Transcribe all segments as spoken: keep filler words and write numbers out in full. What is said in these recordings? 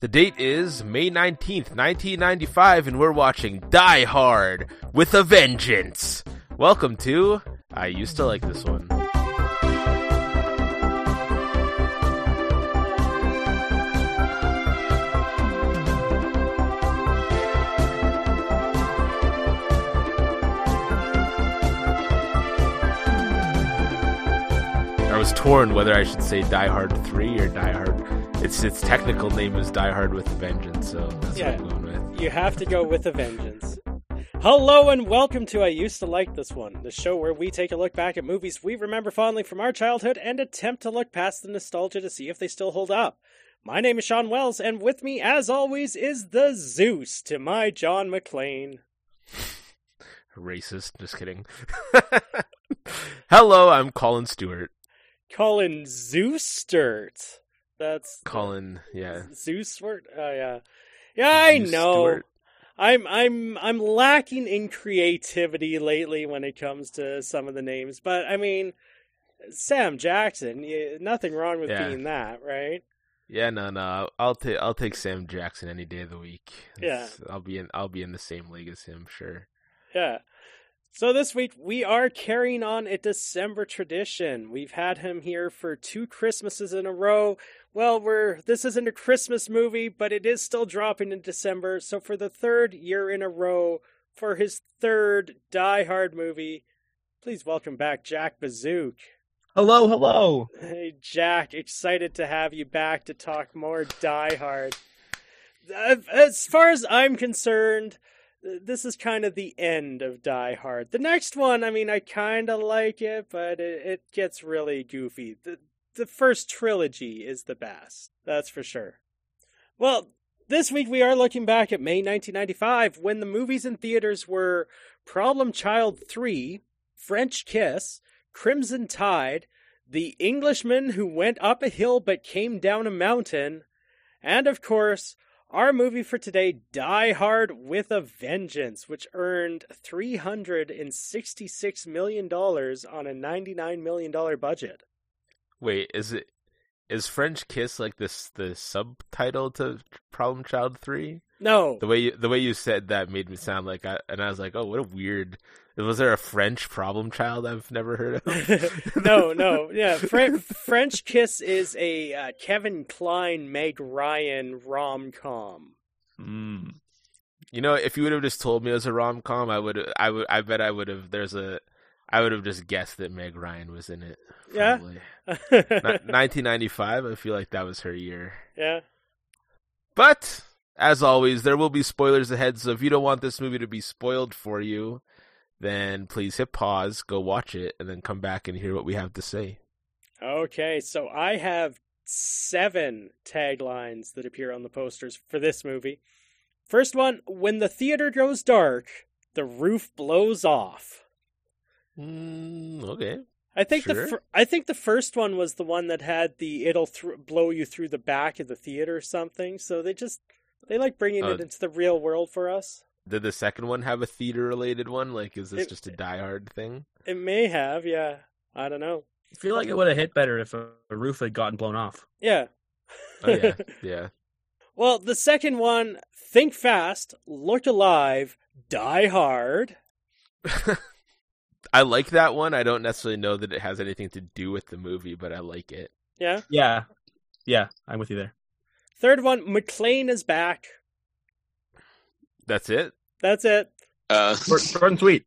The date is May nineteenth, nineteen ninety-five, and we're watching Die Hard with a Vengeance. Welcome to I Used to Like This One. I was torn whether I should say Die Hard three or Die Hard. Its its technical name is Die Hard with a Vengeance, so that's yeah, what I'm going with. You have to go with a vengeance. Hello and welcome to I Used to Like This One, the show where we take a look back at movies we remember fondly from our childhood and attempt to look past the nostalgia to see if they still hold up. My name is Sean Wells, and with me, as always, is the Zeus to my John McClane. Racist, just kidding. Hello, I'm Colin Stewart. Colin Zeus-Sturt. That's Colin, yeah. Zeus word? Oh yeah. Yeah, I Zeus know. Stewart. I'm I'm I'm lacking in creativity lately when it comes to some of the names, but I mean Sam Jackson, you, nothing wrong with Yeah. being that, right? Yeah, no, no. I'll take I'll take Sam Jackson any day of the week. Yeah. It's- I'll be in I'll be in the same league as him, sure. Yeah. So this week we are carrying on a December tradition. We've had him here for two Christmases in a row. Well, we're this isn't a Christmas movie, but it is still dropping in December. So for the third year in a row, for his third Die Hard movie, please welcome back Jack Bazook. Hello, hello. Hey, Jack, excited to have you back to talk more Die Hard. Uh, As far as I'm concerned, this is kind of the end of Die Hard. The next one, I mean, I kind of like it, but it, it gets really goofy. The, the first trilogy is the best, that's for sure. Well, this week we are looking back at May nineteen ninety-five, when the movies in theaters were Problem Child three, French Kiss, Crimson Tide, The Englishman Who Went Up a Hill But Came Down a Mountain, and of course, our movie for today, Die Hard with a Vengeance, which earned three hundred sixty-six million dollars on a ninety-nine million dollars budget. Wait, is it is French Kiss like this the subtitle to Problem Child three? No. The way you, the way you said that made me sound like I and I was like, "Oh, what a weird. Was there a French Problem Child I've never heard of?" no, no. Yeah, Fre- French Kiss is a uh, Kevin Kline, Meg Ryan rom-com. Mm. You know, if you would have just told me it was a rom-com, I would I would I bet I would have there's a I would have just guessed that Meg Ryan was in it. Probably. Yeah. nineteen ninety-five, I feel like that was her year. Yeah. But as always, there will be spoilers ahead, so if you don't want this movie to be spoiled for you, then please hit pause, go watch it, and then come back and hear what we have to say. Okay, so I have seven taglines that appear on the posters for this movie. First one, when the theater goes dark, the roof blows off. Mm, okay. I think the Sure. fir- I think the first one was the one that had the it'll th- blow you through the back of the theater or something. So they just they like bringing Uh, it into the real world for us. Did the second one have a theater-related one? Like, is this It- just a Die Hard thing? It may have, yeah. I don't know. I feel like it would have hit better if a, a roof had gotten blown off. Yeah. Oh, yeah. Yeah. Well, the second one, think fast, look alive, die hard. I like that one. I don't necessarily know that it has anything to do with the movie, but I like it. Yeah. Yeah. Yeah, I'm with you there. Third one, McClane is back. That's it? That's it. Uh, Short, short and sweet.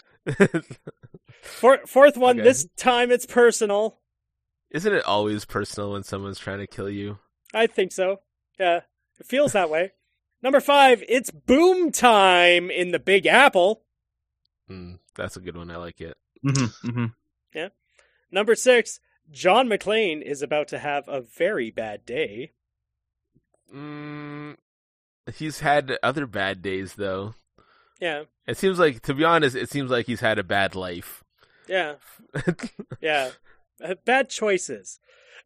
Four- fourth one, Okay. this time it's personal. Isn't it always personal when someone's trying to kill you? I think so. Yeah, it feels that way. Number five, it's boom time in the Big Apple. Mm, that's a good one. I like it. Mm-hmm, mm-hmm. Number six, John McClane is about to have a very bad day. Mm, he's had other bad days, though. Yeah, It seems like, to be honest, it seems like he's had a bad life. yeah, yeah. Uh, Bad choices.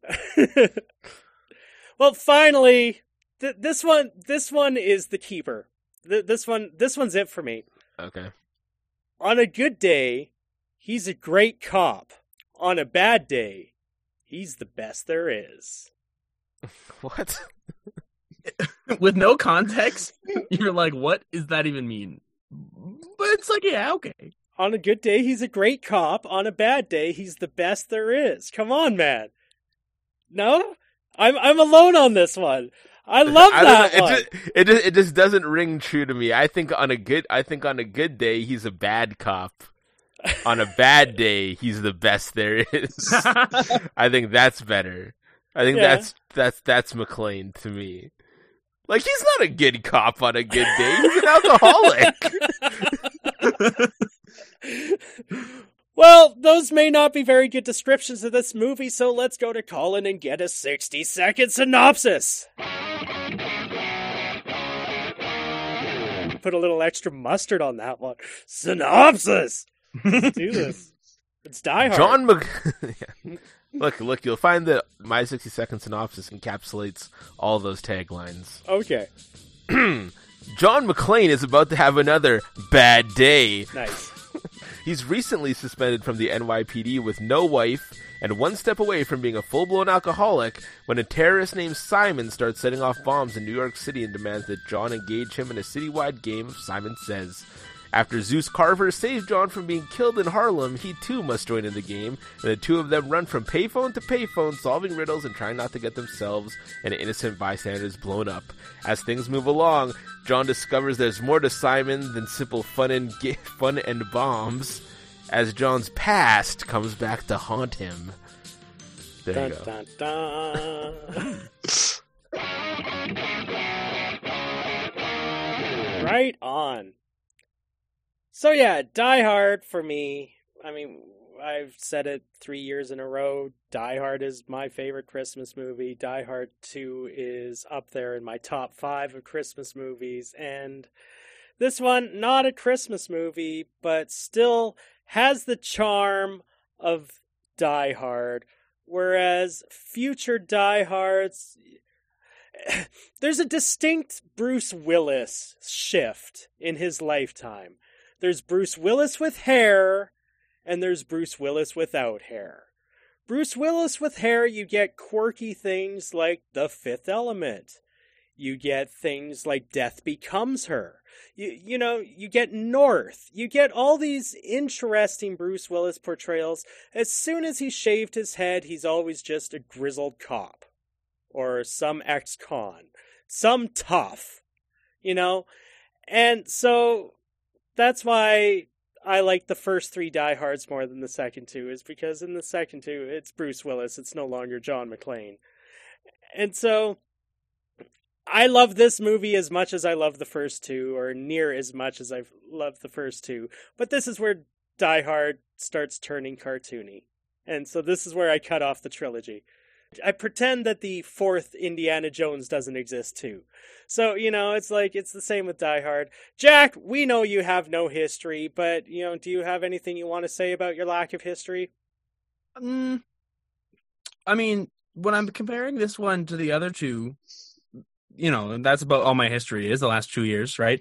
Well, finally, th- this one, this one is the keeper. Th- this one, this one's it for me. Okay. On a good day, he's a great cop. On a bad day, he's the best there is. What? with no context, you're like, what does that even mean? But it's like, yeah, okay. On a good day, he's a great cop. On a bad day, he's the best there is. Come on, man. No? I'm I'm alone on this one. I love I that don't know, one. it just, it just it just doesn't ring true to me. I think on a good I think on a good day he's a bad cop. On a bad day he's the best there is. I think that's better. I think Yeah. that's that's that's McClane to me. Like, he's not a good cop on a good day. He's an alcoholic. Well, those may not be very good descriptions of this movie, so let's go to Colin and get a sixty second synopsis. Put a little extra mustard on that one. Synopsis! Let's do this. It's Die Hard. John Mc... Yeah. Look, look, you'll find that my sixty second synopsis encapsulates all those taglines. Okay. John McClane is about to have another bad day. Nice. He's recently suspended from the N Y P D with no wife and one step away from being a full-blown alcoholic when a terrorist named Simon starts setting off bombs in New York City and demands that John engage him in a citywide game of Simon Says. After Zeus Carver saves John from being killed in Harlem, he too must join in the game, and the two of them run from payphone to payphone, solving riddles and trying not to get themselves and innocent bystanders blown up. As things move along, John discovers there's more to Simon than simple fun and ga- fun and bombs, as John's past comes back to haunt him. There Dun, you go. dun, dun. Right on. So yeah, Die Hard for me. I mean, I've said it three years in a row. Die Hard is my favorite Christmas movie. Die Hard two is up there in my top five of Christmas movies. And this one, not a Christmas movie, but still has the charm of Die Hard. Whereas future Die Hards, there's a distinct Bruce Willis shift in his lifetime. There's Bruce Willis with hair, and there's Bruce Willis without hair. Bruce Willis with hair, you get quirky things like The Fifth Element. You get things like Death Becomes Her. You, you know, you get North. You get all these interesting Bruce Willis portrayals. As soon as he shaved his head, he's always just a grizzled cop. Or some ex-con. Some tough. You know? And so that's why I like the first three Die Hards more than the second two, is because in the second two, it's Bruce Willis. It's no longer John McClane. And so I love this movie as much as I love the first two, or near as much as I've loved the first two. But this is where Die Hard starts turning cartoony. And so this is where I cut off the trilogy. I pretend that the fourth Indiana Jones doesn't exist too. So, you know, it's like, it's the same with Die Hard. Jack, we know you have no history, but, you know, do you have anything you want to say about your lack of history? Mm, I mean, when I'm comparing this one to the other two, you know, that's about all my history is, the last two years, right?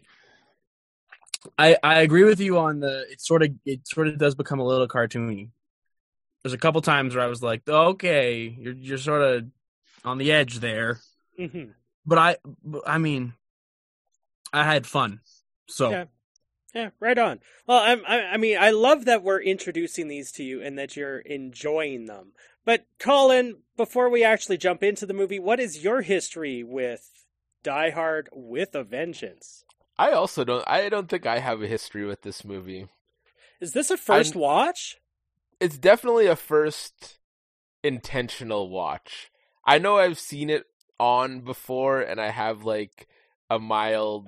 I I agree with you on the, it sort of, it sort of does become a little cartoony. There's a couple times where I was like, okay, you're you're sort of on the edge there. Mm-hmm. But I, I mean, I had fun. So Yeah. Yeah, right on. Well, I'm, I, I mean, I love that we're introducing these to you and that you're enjoying them. But Colin, before we actually jump into the movie, what is your history with Die Hard with a Vengeance? I also don't. I don't think I have a history with this movie. Is this a 1st I'm- watch? It's definitely a first intentional watch. I know I've seen it on before, and I have like a mild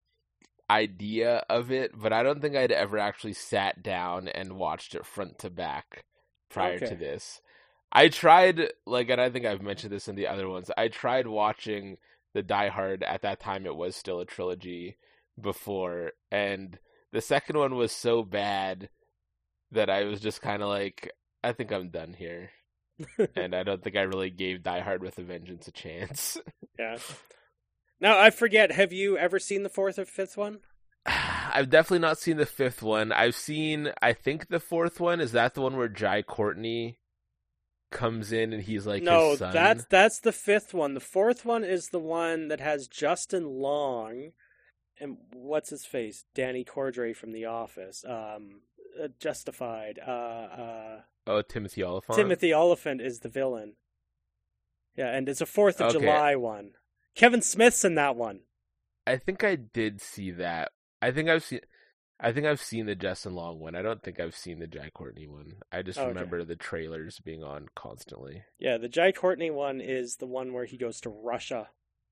idea of it, but I don't think I'd ever actually sat down and watched it front to back prior Okay. to this. I tried, like, and I think I've mentioned this in the other ones, I tried watching the Die Hard, at that time it was still a trilogy, before, and the second one was so bad that I was just kind of like, I think I'm done here. And I don't think I really gave Die Hard with a Vengeance a chance. Yeah. Now, I forget, have you ever seen the fourth or fifth one? I've definitely not seen the fifth one. I've seen, I think the fourth one, is that the one where Jai Courtney comes in and he's like no, his son. that's that's the fifth one. The fourth one is the one that has Justin Long and what's his face, Danny Cordray from The Office. Um, uh, Justified. Uh, uh, oh, Timothy Olyphant. Timothy Olyphant is the villain. Yeah, and it's a Fourth of Okay. July one. Kevin Smith's in that one. I think I did see that. I think I've seen. I think I've seen the Justin Long one. I don't think I've seen the Jai Courtney one. I just Okay. remember the trailers being on constantly. Yeah, the Jai Courtney one is the one where he goes to Russia.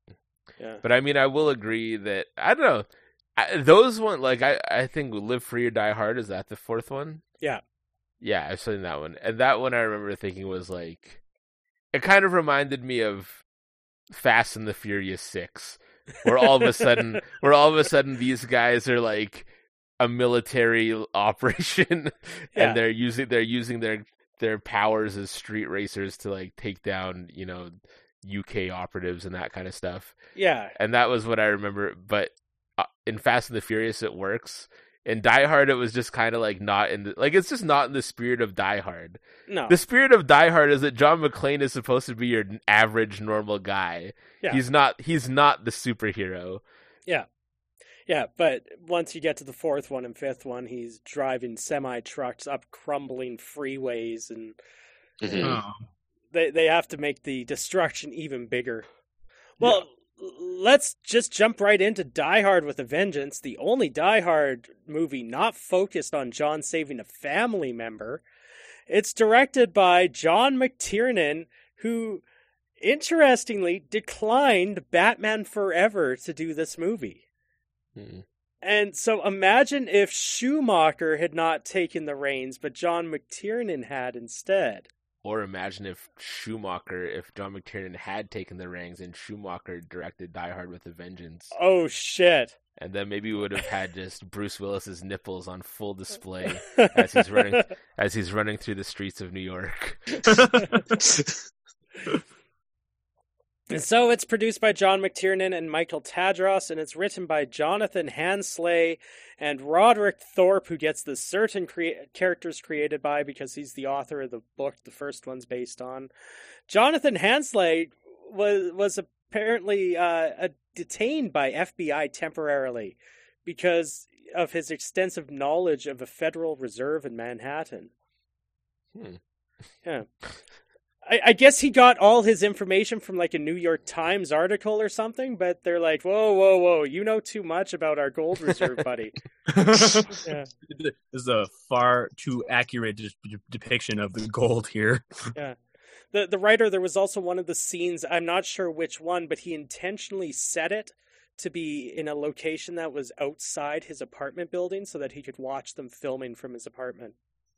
Yeah. But I mean, I will agree that I don't know. I, those one, like I, I think Live Free or Die Hard, is that the fourth one? Yeah. Yeah, I've seen that one, and that one I remember thinking was like, it kind of reminded me of Fast and the Furious Six, where all of a sudden, where all of a sudden these guys are like a military operation, Yeah. and they're using they're using their their powers as street racers to like take down, you know, U K operatives and that kind of stuff. Yeah. And that was what I remember. But uh, in Fast and the Furious, it works. In Die Hard, it was just kind of like not in the like it's just not in the spirit of Die Hard. No. The spirit of Die Hard is that John McClane is supposed to be your average normal guy. Yeah. He's not. He's not the superhero. Yeah. Yeah, but once you get to the fourth one and fifth one, he's driving semi trucks up crumbling freeways, and Mhm. Oh. they they have to make the destruction even bigger. Well, let's just jump right into Die Hard with a Vengeance, the only Die Hard movie not focused on John saving a family member. It's directed by John McTiernan, who, interestingly, declined Batman Forever to do this movie. Hmm. And so imagine if Schumacher had not taken the reins, but John McTiernan had instead. Or imagine if Schumacher, if John McTiernan had taken the reins and Schumacher directed Die Hard with a Vengeance, Oh, shit. and then maybe we would have had just Bruce Willis's nipples on full display as he's running as he's running through the streets of New York. And so it's produced by John McTiernan and Michael Tadros, and it's written by Jonathan Hansley and Roderick Thorpe, who gets the certain crea- characters created by because he's the author of the book the first one's based on. Jonathan Hansley was was apparently uh, uh, detained by F B I temporarily because of his extensive knowledge of a Federal Reserve in Manhattan. Hmm. Yeah. I, I guess he got all his information from like a New York Times article or something, but they're like, whoa, whoa, whoa, you know too much about our gold reserve, buddy. Yeah. This is a far too accurate de- de- depiction of the gold here. The the writer, there was also one of the scenes, I'm not sure which one, but he intentionally set it to be in a location that was outside his apartment building so that he could watch them filming from his apartment.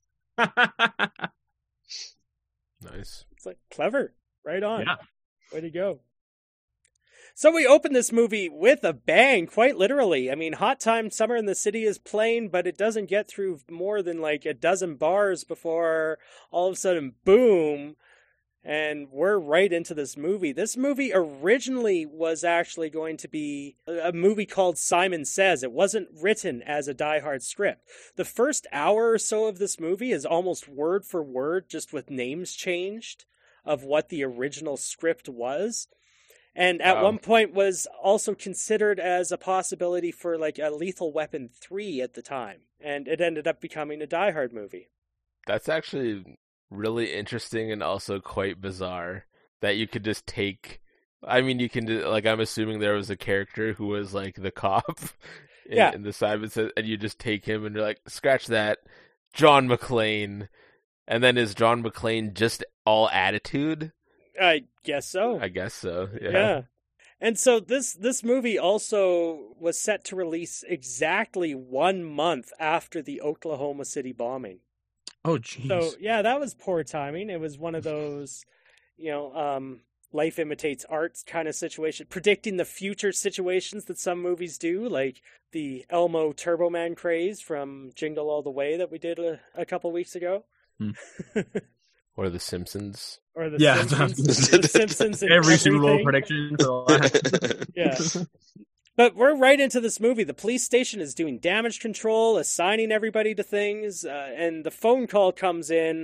Nice. It's like, clever. Right on. Yeah. Way to go. So we open this movie with a bang, quite literally. I mean, Hot Time Summer in the City is playing, but it doesn't get through more than like a dozen bars before all of a sudden, boom, and we're right into this movie. This movie originally was actually going to be a movie called Simon Says. It wasn't written as a Die Hard script. The first hour or so of this movie is almost word for word, just with names changed of what the original script was. And at Wow. one point was also considered as a possibility for like a Lethal Weapon three at the time. And it ended up becoming a Die Hard movie. That's actually really interesting and also quite bizarre that you could just take. I mean, you can do, like, I'm assuming there was a character who was like the cop in, Yeah. in the Simon Says, and you just take him and you're like, scratch that, John McClane, and then is John McClane just all attitude? I guess so. I guess so. Yeah. Yeah. And so this this movie also was set to release exactly one month after the Oklahoma City bombing. Oh, jeez. So yeah, that was poor timing. It was one of those, you know, um, life imitates art kind of situation, predicting the future situations that some movies do, like the Elmo Turbo Man craze from Jingle All the Way that we did a, a couple weeks ago. Hmm. Or The Simpsons. Or the Yeah, Simpsons. the Simpsons and Every Super Bowl everything. prediction for the last. Yeah. But we're right into this movie. The police station is doing damage control, assigning everybody to things, uh, and the phone call comes in,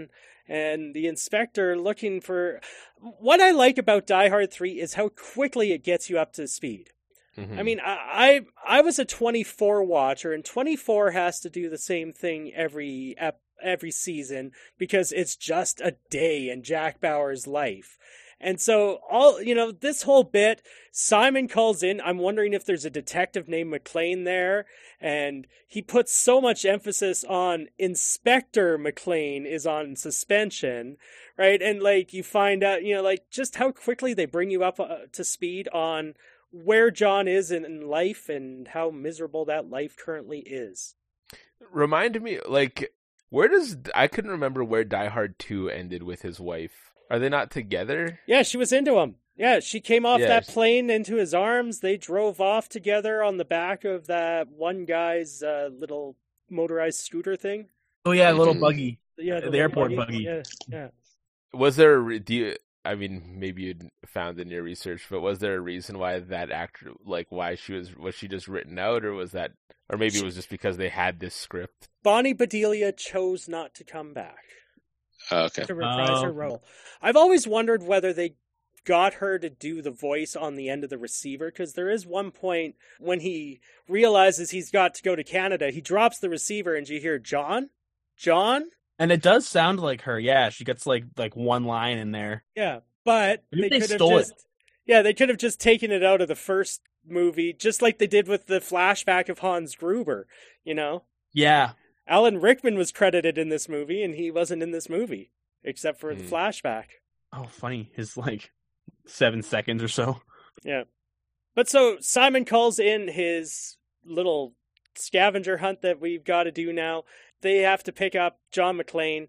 and the inspector looking for... What I like about Die Hard three is how quickly it gets you up to speed. Mm-hmm. I mean, I, I I was a twenty-four watcher, and twenty-four has to do the same thing every ep- every season because it's just a day in Jack Bauer's life. And so, all you know, this whole bit, Simon calls in. I'm wondering if there's a detective named McClane there, and he puts so much emphasis on Inspector McClane is on suspension, right? And like you find out, you know, like just how quickly they bring you up uh, to speed on where John is in, in life and how miserable that life currently is. Remind me, like, where does I couldn't remember where Die Hard two ended with his wife. Are they not together? Yeah, she was into him. Yeah, she came off Yeah. that plane into his arms. They drove off together on the back of that one guy's uh, little motorized scooter thing. Oh yeah, little Mhm. buggy. Yeah, The little airport buggy. Yeah, yeah. Was there a re- do you, I mean, maybe you found in your research, but was there a reason why that actor, like, why she was was she just written out, or was that, or maybe it was just because they had this script? Bonnie Bedelia chose not to come back Oh, okay. to reprise Oh. her role. I've always wondered whether they got her to do the voice on the end of the receiver, because there is one point when he realizes he's got to go to Canada, he drops the receiver and you hear, John? John? And it does sound like her. Yeah, she gets like like one line in there. Yeah, but Maybe they, they could have stole it. just... Yeah, they could have just taken it out of the first movie, just like they did with the flashback of Hans Gruber, you know? Yeah. Alan Rickman was credited in this movie, and he wasn't in this movie, except for the Hmm. flashback. Oh, funny. His like seven seconds or so. Yeah. But so Simon calls in his little scavenger hunt that we've got to do now. They have to pick up John McClane.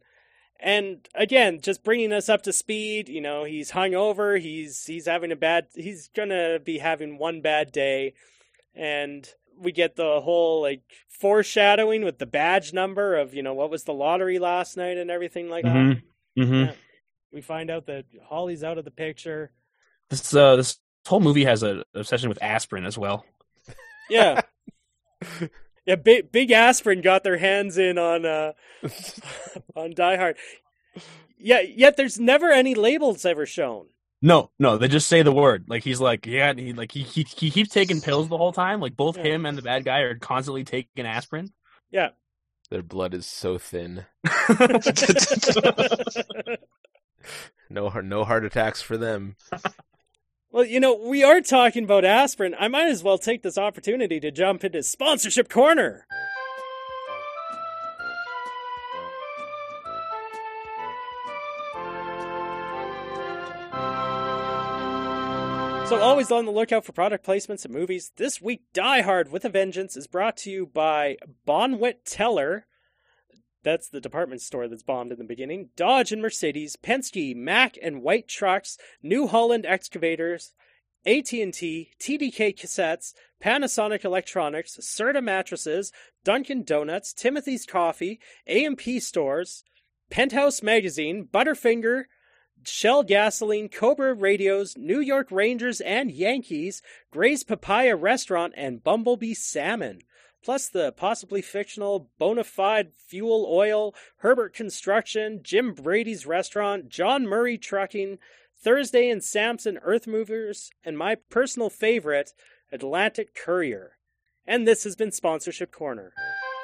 And again, just bringing us up to speed, you know, he's hungover, he's he's having a bad, he's gonna be having one bad day. And we get the whole, like, foreshadowing with the badge number of, you know, what was the lottery last night and everything like that. Mm-hmm. Mm-hmm. Yeah. We find out that Holly's out of the picture. This uh, this whole movie has an obsession with aspirin as well. Yeah. Yeah, big, big Aspirin got their hands in on uh, on Die Hard. Yeah, yet there's never any labels ever shown. No, no, they just say the word. Like he's like, yeah, he like he he, he keeps taking pills the whole time. Like both Yeah. him and the bad guy are constantly taking aspirin. Yeah. Their blood is so thin. No heart, no heart attacks for them. Well, you know, we are talking about aspirin. I might as well take this opportunity to jump into Sponsorship Corner. So always on the lookout for product placements in movies. This week, Die Hard with a Vengeance is brought to you by Bonwit Teller. That's the department store that's bombed in the beginning. Dodge and Mercedes, Penske, Mack and White Trucks, New Holland Excavators, A T and T, T D K Cassettes, Panasonic Electronics, Serta Mattresses, Dunkin' Donuts, Timothy's Coffee, A M P Stores, Penthouse Magazine, Butterfinger, Shell Gasoline, Cobra Radios, New York Rangers and Yankees, Gray's Papaya Restaurant, and Bumblebee Salmon. Plus the possibly fictional Bonafide Fuel Oil, Herbert Construction, Jim Brady's Restaurant, John Murray Trucking, Thursday and Sampson Earth Movers, and my personal favorite, Atlantic Courier. And this has been Sponsorship Corner.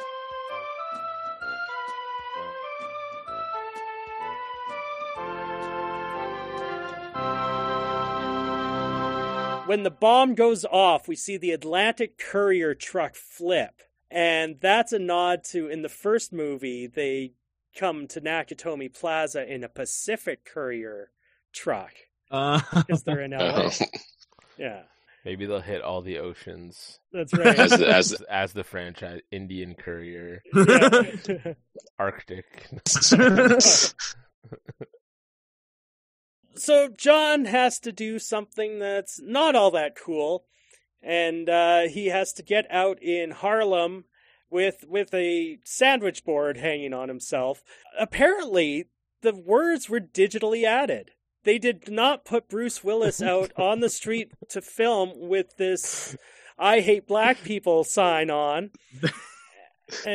When the bomb goes off, we see the Atlantic Courier truck flip. And that's a nod to, in the first movie, they come to Nakatomi Plaza in a Pacific Courier truck. Uh, Because they're in L A. Oh. Yeah, Maybe they'll hit all the oceans that's right. As the- as as, as the franchise: Indian Courier, Yeah. Arctic. So John has to do something that's not all that cool, and uh, he has to get out in Harlem with with a sandwich board hanging on himself. Apparently, the words were digitally added. They did not put Bruce Willis out on the street to film with this "I hate black people" sign on. And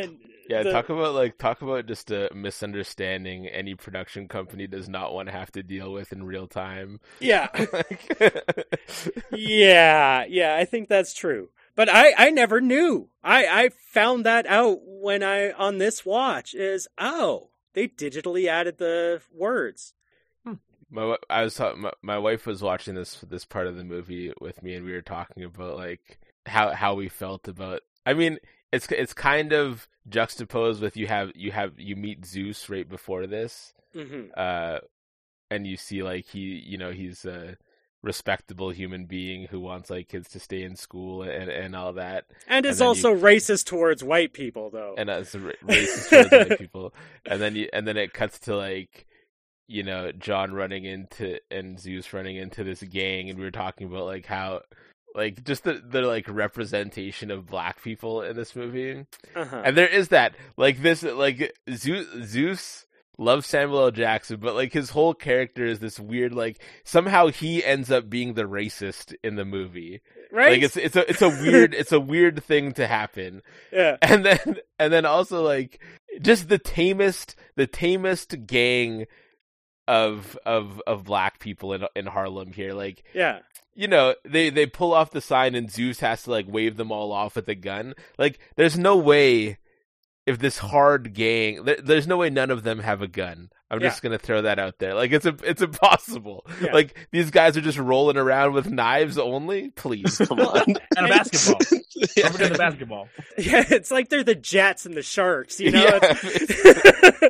Yeah, the, talk about like talk about just a misunderstanding any production company does not want to have to deal with in real time. Yeah. Like... yeah, yeah, I think that's true. But I, I never knew. I, I found that out when I, on this watch, is, oh, they digitally added the words. My I was my, my wife was watching this this part of the movie with me, and we were talking about like how how we felt about. I mean, it's it's kind of juxtaposed with you have you have you meet Zeus right before this, mm-hmm. uh, and you see like he you know he's a respectable human being who wants like kids to stay in school and and all that, and is and also you, racist towards white people though, and it's racist towards white people, and then you and then it cuts to like. You know, John running into and Zeus running into this gang, and we were talking about like how, like just the the like representation of black people in this movie, uh-huh. and there is that like this like Zeus, Zeus loves Samuel L. Jackson, but like his whole character is this weird like somehow he ends up being the racist in the movie, right? Like it's it's a it's a weird it's a weird thing to happen, yeah, and then and then also like just the tamest the tamest gang. Of of of black people in in Harlem here, like yeah, you know they they pull off the sign and Zeus has to like wave them all off with a gun. Like there's no way if this hard gang, there, there's no way none of them have a gun. I'm yeah. just gonna throw that out there. Like it's a, it's impossible. Yeah. Like these guys are just rolling around with knives only. Please come on. And a basketball. Yeah. Over to the basketball. Yeah, it's like they're the Jets and the Sharks. You know. Yeah.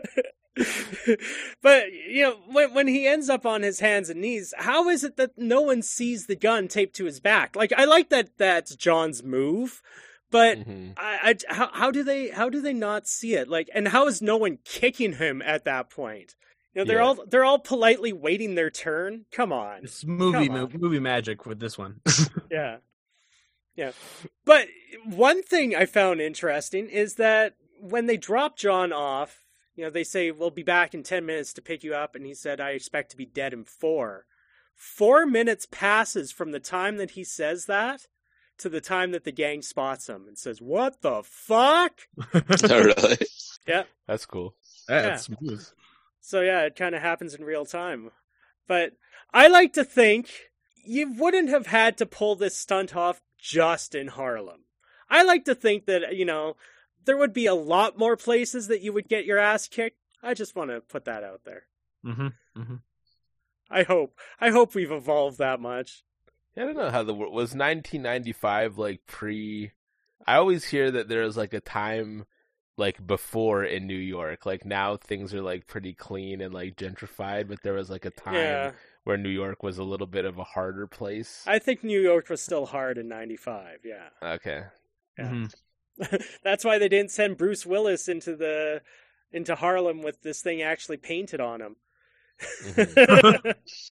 But you know when when he ends up on his hands and knees, how is it that no one sees the gun taped to his back? Like I like that that's John's move, but mm-hmm. I, I how how do they how do they not see it? Like, and how is no one kicking him at that point? You know, they're yeah. all they're all politely waiting their turn. Come on, it's movie Come on. movie magic with this one. Yeah, yeah. But one thing I found interesting is that when they drop John off. You know, they say, we'll be back in ten minutes to pick you up. And he said, I expect to be dead in four. Four minutes passes from the time that he says that to the time that the gang spots him and says, what the fuck? Oh, really? Yeah. That's cool. Yeah, Yeah. That's smooth. So, yeah, it kind of happens in real time. But I like to think you wouldn't have had to pull this stunt off just in Harlem. I like to think that, you know... there would be a lot more places that you would get your ass kicked. I just want to put that out there. Mm-hmm. Mm-hmm. I hope. I hope we've evolved that much. Yeah, I don't know how the world was nineteen ninety-five like pre. I always hear that there was like a time like before in New York. Like now things are like pretty clean and like gentrified, but there was like a time Yeah. where New York was a little bit of a harder place. I think New York was still hard in ninety-five. Yeah. Okay. Yeah. Mm-hmm. That's why they didn't send Bruce Willis into the into Harlem with this thing actually painted on him. Mm-hmm.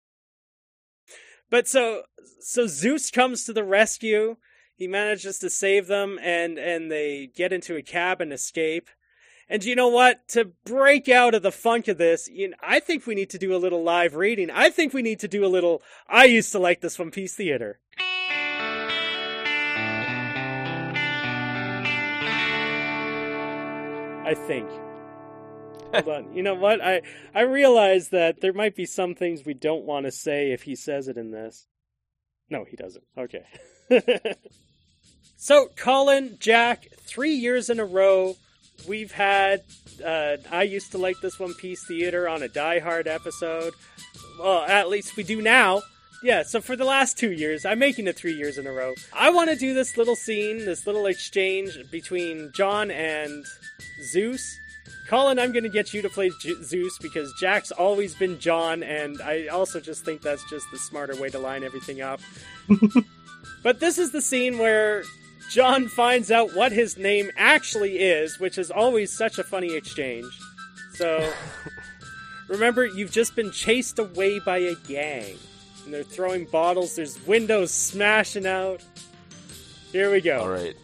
But so so Zeus comes to the rescue. He manages to save them, and and they get into a cab and escape. And you know what? To break out of the funk of this, you know, I think we need to do a little live reading. I think we need to do a little. I used to like this One Piece Theater. I think. Hold on. You know what? I, I realize that there might be some things we don't want to say if he says it in this. No, he doesn't. Okay. So, Colin, Jack, three years in a row, we've had, uh, I used to like this One Piece Theater on a Die Hard episode. Well, at least we do now. Yeah, so for the last two years, I'm making it three years in a row. I want to do this little scene, this little exchange between John and Zeus. Colin, I'm going to get you to play J- Zeus because Jack's always been John, and I also just think that's just the smarter way to line everything up. But this is the scene where John finds out what his name actually is, which is always such a funny exchange. So, remember, you've just been chased away by a gang. And they're throwing bottles, there's windows smashing out. Here we go. All right.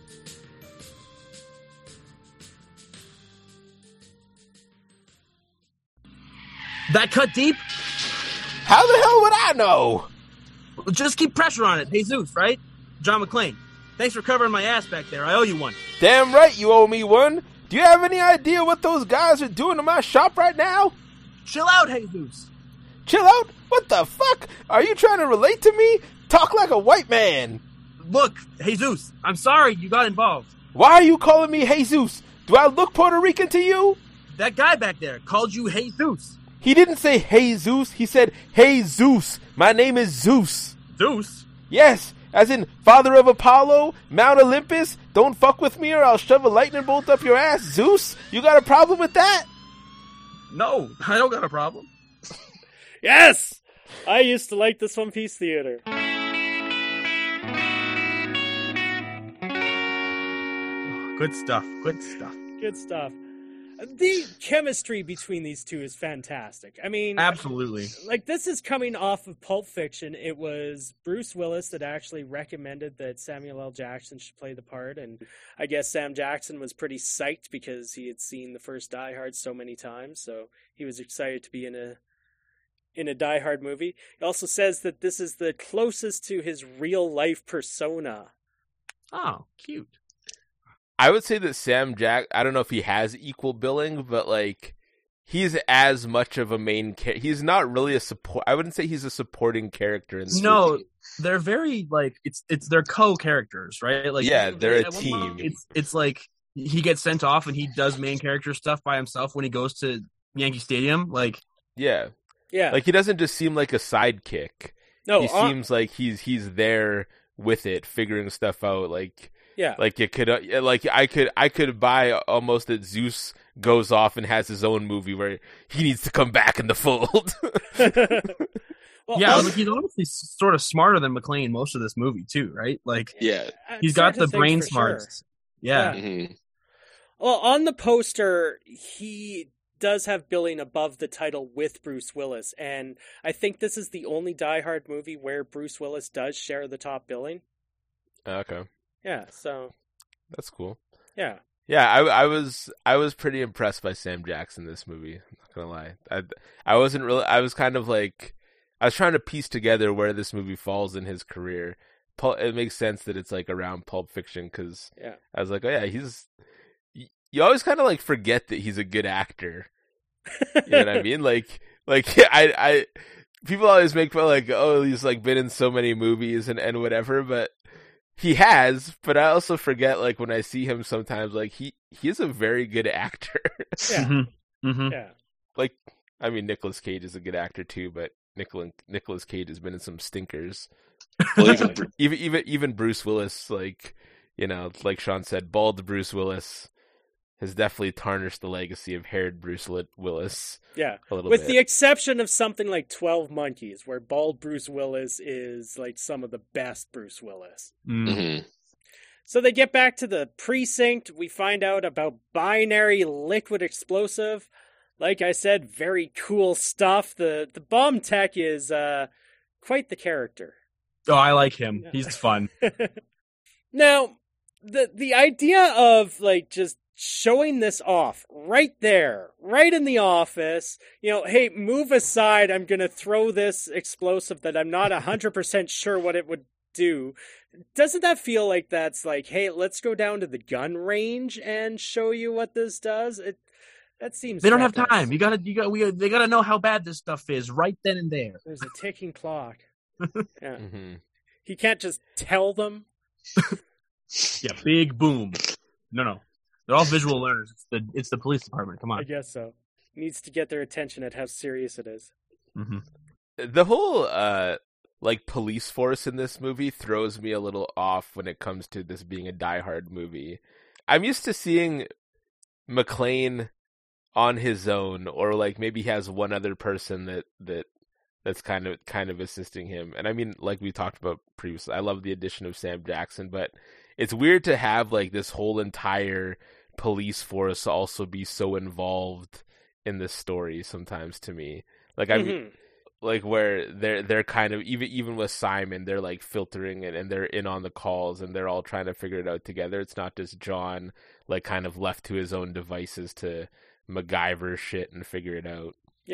That cut deep? How the hell would I know? Just keep pressure on it. Hey, Zeus, right? John McClane. Thanks for covering my ass back there. I owe you one. Damn right you owe me one. Do you have any idea what those guys are doing to my shop right now? Chill out, Jesus. Chill out? What the fuck? Are you trying to relate to me? Talk like a white man. Look, Jesus, I'm sorry you got involved. Why are you calling me Jesus? Do I look Puerto Rican to you? That guy back there called you Jesus. He didn't say Jesus. He said, hey Zeus. My name is Zeus. Zeus? Yes, as in father of Apollo, Mount Olympus. Don't fuck with me or I'll shove a lightning bolt up your ass, Zeus. You got a problem with that? No, I don't got a problem. Yes! I used to like this One Piece theater. Good stuff. Good stuff. Good stuff. The chemistry between these two is fantastic. I mean, absolutely. Like, this is coming off of Pulp Fiction. It was Bruce Willis that actually recommended that Samuel L. Jackson should play the part, and I guess Sam Jackson was pretty psyched because he had seen the first Die Hard so many times, so he was excited to be in a in a Die Hard movie. He also says that this is the closest to his real life persona. Oh, cute. I would say that Sam Jack, I don't know if he has equal billing, but like he's as much of a main character. He's not really a support. I wouldn't say he's a supporting character in this No, movie. They're very like it's it's they're co-characters, right? Like yeah, they're a at one team. point, It's it's like he gets sent off and he does main character stuff by himself when he goes to Yankee Stadium. Like yeah, yeah, like he doesn't just seem like a sidekick. No, he uh, seems like he's he's there with it, figuring stuff out. Like. Yeah, like it could, uh, like I could, I could buy almost that Zeus goes off and has his own movie where he needs to come back in the fold. well, yeah, um, like he's honestly sort of smarter than McClane most of this movie too, right? Like, yeah, he's got the things brain for smarts. Sure. Yeah. yeah. Mm-hmm. Well, on the poster, he does have billing above the title with Bruce Willis, and I think this is the only Die Hard movie where Bruce Willis does share the top billing. Okay. Yeah, so that's cool. Yeah, yeah. I, I was I was pretty impressed by Sam Jackson in this movie. I'm not gonna lie. I I wasn't really. I was kind of like I was trying to piece together where this movie falls in his career. It makes sense that it's like around Pulp Fiction because yeah. I was like, oh yeah, he's. You always kind of like forget that he's a good actor. You know what I mean? Like like I I people always make fun like oh he's like been in so many movies and and whatever, but. He has, but I also forget, like, when I see him sometimes, like, he, he is a very good actor. Yeah. Mm-hmm. Mm-hmm. Yeah. Like, I mean, Nicolas Cage is a good actor, too, but Nicolas, Nicolas Cage has been in some stinkers. Well, even, even, even, even Bruce Willis, like, you know, like Sean said, bald Bruce Willis has definitely tarnished the legacy of haired Bruce Willis. Yeah, a little with bit. the exception of something like twelve Monkeys, where bald Bruce Willis is like some of the best Bruce Willis. mm-hmm. So they get back to the precinct. We find out about binary liquid explosive. Like I said, very cool stuff. The the bomb tech is uh, quite the character. Oh, I like him. He's fun. Now, the the idea of like just showing this off right there, right in the office, you know, hey, move aside, I'm going to throw this explosive that I'm not one hundred percent sure what it would do. Doesn't that feel like that's like, hey, let's go down to the gun range and show you what this does? It that seems They don't have reckless. time. You gotta, you got, we, they gotta know how bad this stuff is right then and there. There's a ticking clock. Yeah, Mm-hmm. he can't just tell them. Yeah, big boom. No, no. They're all visual learners. It's the it's the police department. Come I on. guess so. Needs to get their attention at how serious it is. Mm-hmm. The whole, uh, like, police force in this movie throws me a little off when it comes to this being a Die Hard movie. I'm used to seeing McClane on his own, or, like, maybe he has one other person that, that that's kind of kind of assisting him. And I mean, like we talked about previously, I love the addition of Sam Jackson, but it's weird to have, like, this whole entire police force also be so involved in this story sometimes to me. Like, I mean, Mm-hmm. like where they're they're kind of even even with Simon, they're like filtering it and they're in on the calls and they're all trying to figure it out together. It's not just John like kind of left to his own devices to MacGyver shit and figure it out. Yeah.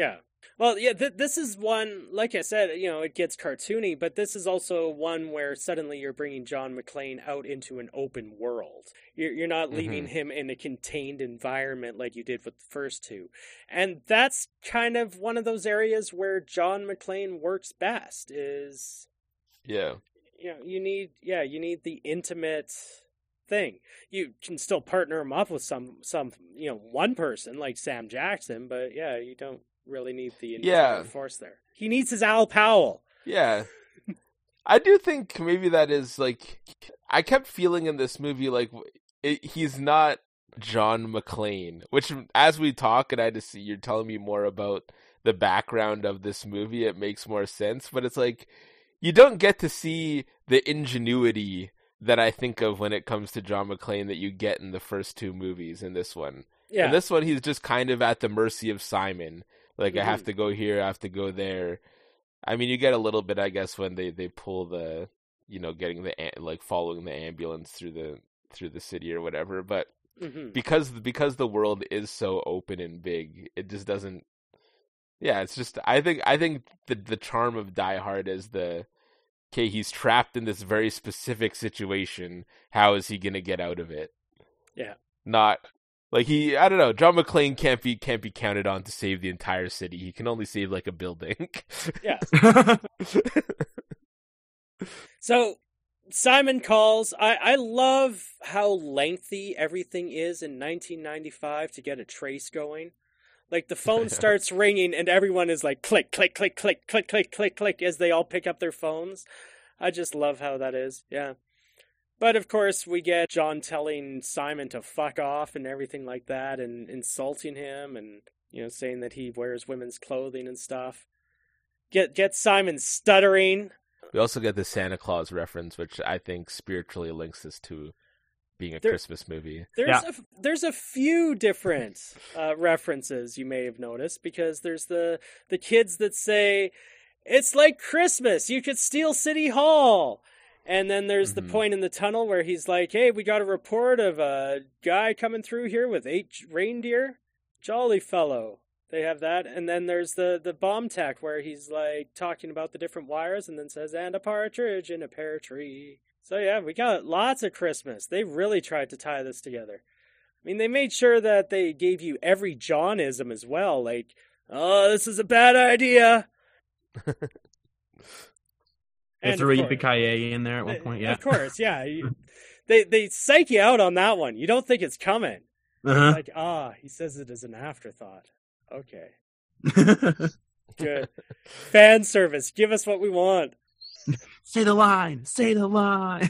Well, yeah, th- this is one, like I said, you know, it gets cartoony, but this is also one where suddenly you're bringing John McClane out into an open world. You're, you're not leaving Mhm. him in a contained environment like you did with the first two. And that's kind of one of those areas where John McClane works best is, Yeah. you know, you need, yeah, you need the intimate thing. You can still partner him up with some, some, you know, one person like Sam Jackson, but yeah, you don't really need the entire Yeah. force there. He needs his Al Powell. Yeah. I do think maybe that is like, I kept feeling in this movie like it, he's not John McClane, which as we talk and I just see you're telling me more about the background of this movie, it makes more sense. But it's like, you don't get to see the ingenuity that I think of when it comes to John McClane that you get in the first two movies in this one. Yeah. In this one, he's just kind of at the mercy of Simon. Like, Mhm. I have to go here, I have to go there. I mean, you get a little bit, I guess, when they, they pull the, you know, getting the, like, following the ambulance through the through the city or whatever. But hmm because because the world is so open and big, it just doesn't. Yeah, it's just. I think I think the the charm of Die Hard is the, okay, he's trapped in this very specific situation. How is he gonna get out of it? Yeah. Not. Like he, I don't know. John McClane can't be can't be counted on to save the entire city. He can only save like a building. Yeah. So Simon calls. I, I love how lengthy everything is in nineteen ninety-five to get a trace going. Like the phone starts ringing and everyone is like click, click, click, click, click, click, click, click as they all pick up their phones. I just love how that is. Yeah. But of course, we get John telling Simon to fuck off and everything like that, and insulting him, and you know, saying that he wears women's clothing and stuff. Get get Simon stuttering. We also get the Santa Claus reference, which I think spiritually links this to being a There- Christmas movie. There's Yeah. a there's a few different uh, references you may have noticed, because there's the the kids that say it's like Christmas. You could steal City Hall. And then there's the Mhm. point in the tunnel where he's like, hey, we got a report of a guy coming through here with eight reindeer. Jolly fellow. They have that. And then there's the, the bomb tech where he's like talking about the different wires and then says, and a partridge in a pear tree. So yeah, we got lots of Christmas. They really tried to tie this together. I mean, they made sure that they gave you every Johnism as well. Like, oh, this is a bad idea. They And threw of a course- Yippee-ki-yay in there at one point, yeah. Of course, yeah. You- they they psych you out on that one. You don't think it's coming. Uh-huh. Like, ah, he says it as an afterthought. Okay, good. Fan service. Give us what we want. Say the line. Say the line.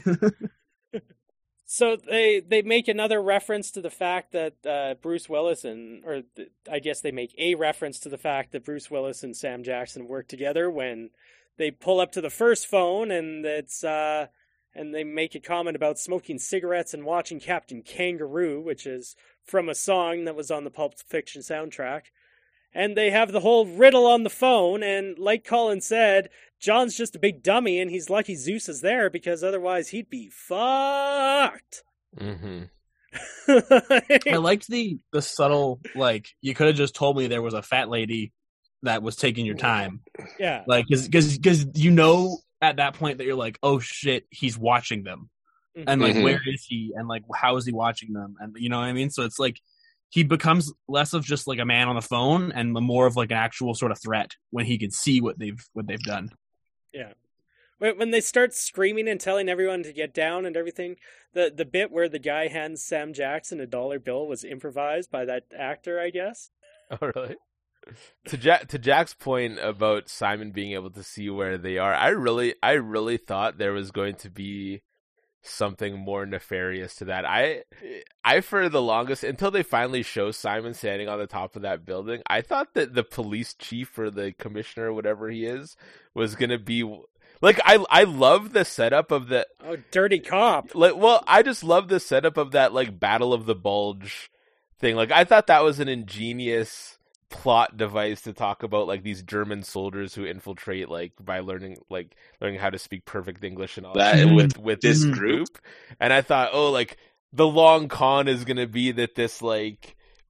So they they make another reference to the fact that uh, Bruce Willis and, or th- I guess they make a reference to the fact that Bruce Willis and Sam Jackson work together when they pull up to the first phone, and it's uh, and they make a comment about smoking cigarettes and watching Captain Kangaroo, which is from a song that was on the Pulp Fiction soundtrack. And they have the whole riddle on the phone, and like Colin said, John's just a big dummy, and he's lucky Zeus is there, because otherwise he'd be fucked. Mm-hmm. I liked the the subtle, like, you could have just told me there was a fat lady that was taking your time. Yeah. Like, because because you know at that point that you're like, oh shit, he's watching them. And like, Mhm. where is he? And like, how is he watching them? And you know what I mean? So it's like, he becomes less of just like a man on the phone and more of like an actual sort of threat when he can see what they've what they've done. Yeah. When when they start screaming and telling everyone to get down and everything, the, the bit where the guy hands Sam Jackson a dollar bill was improvised by that actor, I guess. Oh, really? To Jack, to Jack's point about Simon being able to see where they are, I really, I really thought there was going to be something more nefarious to that. I, I for the longest, until they finally show Simon standing on the top of that building, I thought that the police chief or the commissioner, whatever he is, was gonna be like, I, I love the setup of the. Oh, dirty cop. Like, well, I just love the setup of that, like, Battle of the Bulge thing. Like, I thought that was an ingenious plot device to talk about, like, these German soldiers who infiltrate, like, by learning, like, learning how to speak perfect English and all that Mhm. with, with this Mhm. group. And I thought, oh, like, the long con is gonna be that this, like,